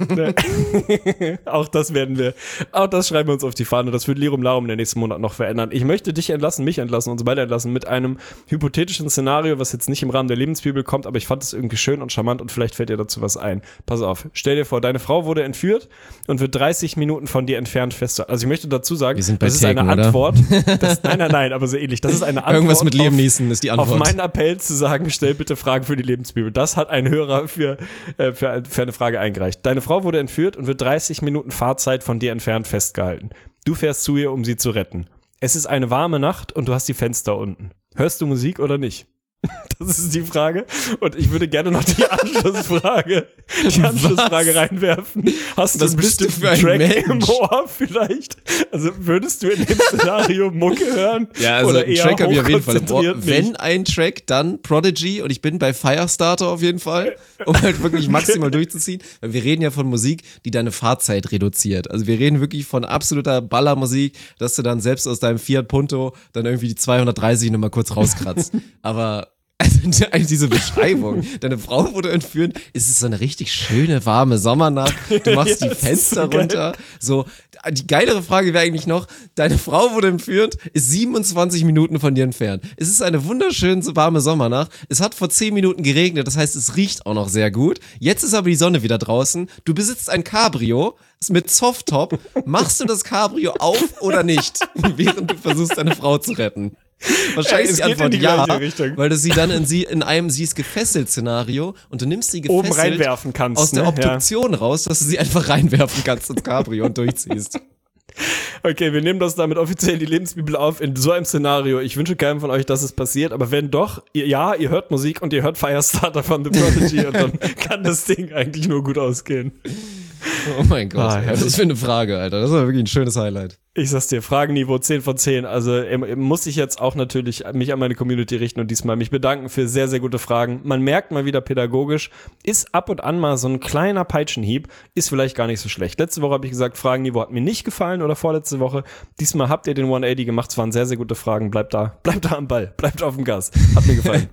F: Auch das werden wir, auch das schreiben wir uns auf die Fahne. Das wird Lirum Larum in den nächsten Monaten noch verändern. Ich möchte dich entlassen, mich entlassen, uns beide entlassen mit einem hypothetischen Szenario, was jetzt nicht im Rahmen der Lebensbibel kommt, aber ich fand es irgendwie schön und charmant und vielleicht fällt dir dazu was ein. Pass auf, stell dir vor, deine Frau wurde entführt und wird dreißig Minuten von dir entfernt festgehalten. Also ich möchte dazu sagen,
E: Wir sind bei
F: das ist
E: Taken,
F: eine
E: oder?
F: Antwort. Das, nein, nein, nein, aber so ähnlich. Das ist eine Antwort.
E: Irgendwas mit Liam
F: auf,
E: Neeson ist die Antwort.
F: Auf meinen Appell zu sagen, stell bitte Fragen für die Lebensbibel. Das hat ein Hörer für, äh, für, für eine Frage eingereicht. Deine Frau wurde entführt und wird dreißig Minuten Fahrzeit von dir entfernt festgehalten. Du fährst zu ihr, um sie zu retten. Es ist eine warme Nacht und du hast die Fenster unten. Hörst du Musik oder nicht? Das ist die Frage. Und ich würde gerne noch die Anschlussfrage, die Anschlussfrage reinwerfen. Hast
E: Was
F: du
E: bist du
F: bestimmt
E: für ein
F: Track
E: Mensch?
F: im Ohr vielleicht? Also würdest du in dem Szenario Mucke hören?
E: Ja, also
F: oder
E: ein
F: eher
E: Track habe ich auf jeden Fall im Ohr.
F: hochkonzentriert
E: Wenn
F: nicht?
E: ein Track, dann Prodigy und ich bin bei Firestarter auf jeden Fall, um halt wirklich maximal durchzuziehen. Weil wir reden ja von Musik, die deine Fahrzeit reduziert. Also wir reden wirklich von absoluter Ballermusik, dass du dann selbst aus deinem Fiat Punto dann irgendwie die zweihundertdreißig nochmal kurz rauskratzt. Aber also eigentlich diese Beschreibung, deine Frau wurde entführt, es ist so eine richtig schöne, warme Sommernacht, du machst
F: Ja,
E: die
F: das ist
E: Fenster
F: so geil.
E: runter, so, die geilere Frage wäre eigentlich noch, deine Frau wurde entführt, ist siebenundzwanzig Minuten von dir entfernt. Es ist eine wunderschöne, warme Sommernacht, es hat vor zehn Minuten geregnet, das heißt, es riecht auch noch sehr gut, jetzt ist aber die Sonne wieder draußen, du besitzt ein Cabrio mit Softtop, machst du das Cabrio auf oder nicht, während du versuchst, deine Frau zu retten? Wahrscheinlich
F: Ja,
E: ist
F: es
E: die
F: geht
E: Antwort
F: in die
E: ja,
F: gleiche Richtung.
E: weil du sie dann in, sie, in einem sie ist gefesselt Szenario und du nimmst sie
F: Oben
E: gefesselt
F: reinwerfen kannst,
E: aus der
F: ne?
E: Obduktion raus, dass du sie einfach reinwerfen kannst ins Cabrio und durchziehst.
F: Okay, wir nehmen das damit offiziell die Lebensbibel auf in so einem Szenario. Ich wünsche keinem von euch, dass es passiert, aber wenn doch, ihr, ja, ihr hört Musik und ihr hört Firestarter von The Prodigy und dann kann das Ding eigentlich nur gut ausgehen.
E: Oh mein Gott,
F: Ah,
E: ey,
F: herrlich.
E: was für eine Frage, Alter. Das war wirklich ein schönes Highlight.
F: Ich sag's dir, Fragenniveau zehn von zehn. Also ähm, muss ich jetzt auch natürlich mich an meine Community richten und diesmal mich bedanken für sehr, sehr gute Fragen. Man merkt mal wieder pädagogisch, ist ab und an mal so ein kleiner Peitschenhieb, ist vielleicht gar nicht so schlecht. Letzte Woche habe ich gesagt, Fragenniveau hat mir nicht gefallen oder vorletzte Woche. Diesmal habt ihr den hundertachtzig gemacht, es waren sehr, sehr gute Fragen. Bleibt da, bleibt da am Ball, bleibt auf dem Gas. Hat mir gefallen.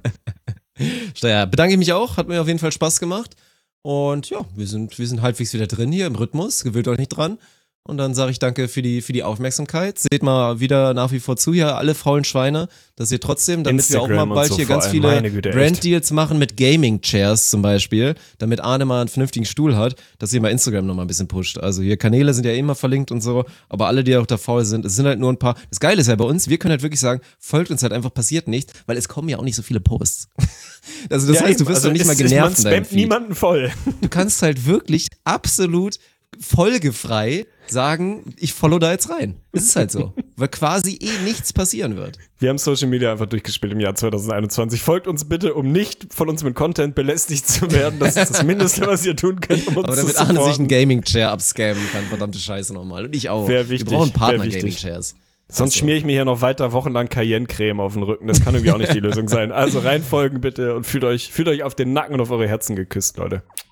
E: Ja, bedanke ich mich auch, hat mir auf jeden Fall Spaß gemacht. Und ja, wir sind, wir sind halbwegs wieder drin hier im Rhythmus, gewöhnt euch nicht dran. Und dann sage ich danke für die, für die Aufmerksamkeit. Seht mal wieder nach wie vor zu hier, alle faulen Schweine, dass ihr trotzdem, damit wir auch
F: Instagram
E: mal bald
F: und so
E: hier
F: vor
E: ganz
F: allem.
E: viele
F: Meine Güte, echt.
E: Brand-Deals machen mit Gaming-Chairs zum Beispiel, damit Arne mal einen vernünftigen Stuhl hat, dass ihr mal Instagram noch mal ein bisschen pusht. Also hier Kanäle sind ja immer verlinkt und so, aber alle, die auch da faul sind, es sind halt nur ein paar. Das Geile ist ja bei uns, wir können halt wirklich sagen, folgt uns halt einfach, passiert nichts, weil es kommen ja auch nicht so viele Posts. Also das
F: Ja,
E: heißt, du
F: eben.
E: wirst
F: Also
E: doch nicht
F: es
E: mal
F: ist-
E: genervt
F: Man
E: in deinem
F: spammt
E: Feed.
F: niemanden voll.
E: Du kannst halt wirklich absolut folgefrei sagen, ich follow da jetzt rein. Es ist halt so, weil quasi eh nichts passieren wird.
F: Wir haben Social Media einfach durchgespielt im Jahr zwanzig einundzwanzig. Folgt uns bitte, um nicht von uns mit Content belästigt zu werden. Das ist das Mindeste, was ihr tun könnt, um uns
E: Aber
F: zu
E: damit Arne sich
F: supporten.
E: ein Gaming-Chair abscammen kann, verdammte Scheiße nochmal. Und ich auch.
F: Wär wichtig,
E: Wir brauchen
F: wär wichtig.
E: Partner-Gaming-Chairs.
F: Sonst schmiere ich mir hier noch weiter wochenlang Cayenne-Creme auf den Rücken. Das kann irgendwie auch nicht die Lösung sein. Also reinfolgen bitte und fühlt euch, fühlt euch auf den Nacken und auf eure Herzen geküsst, Leute.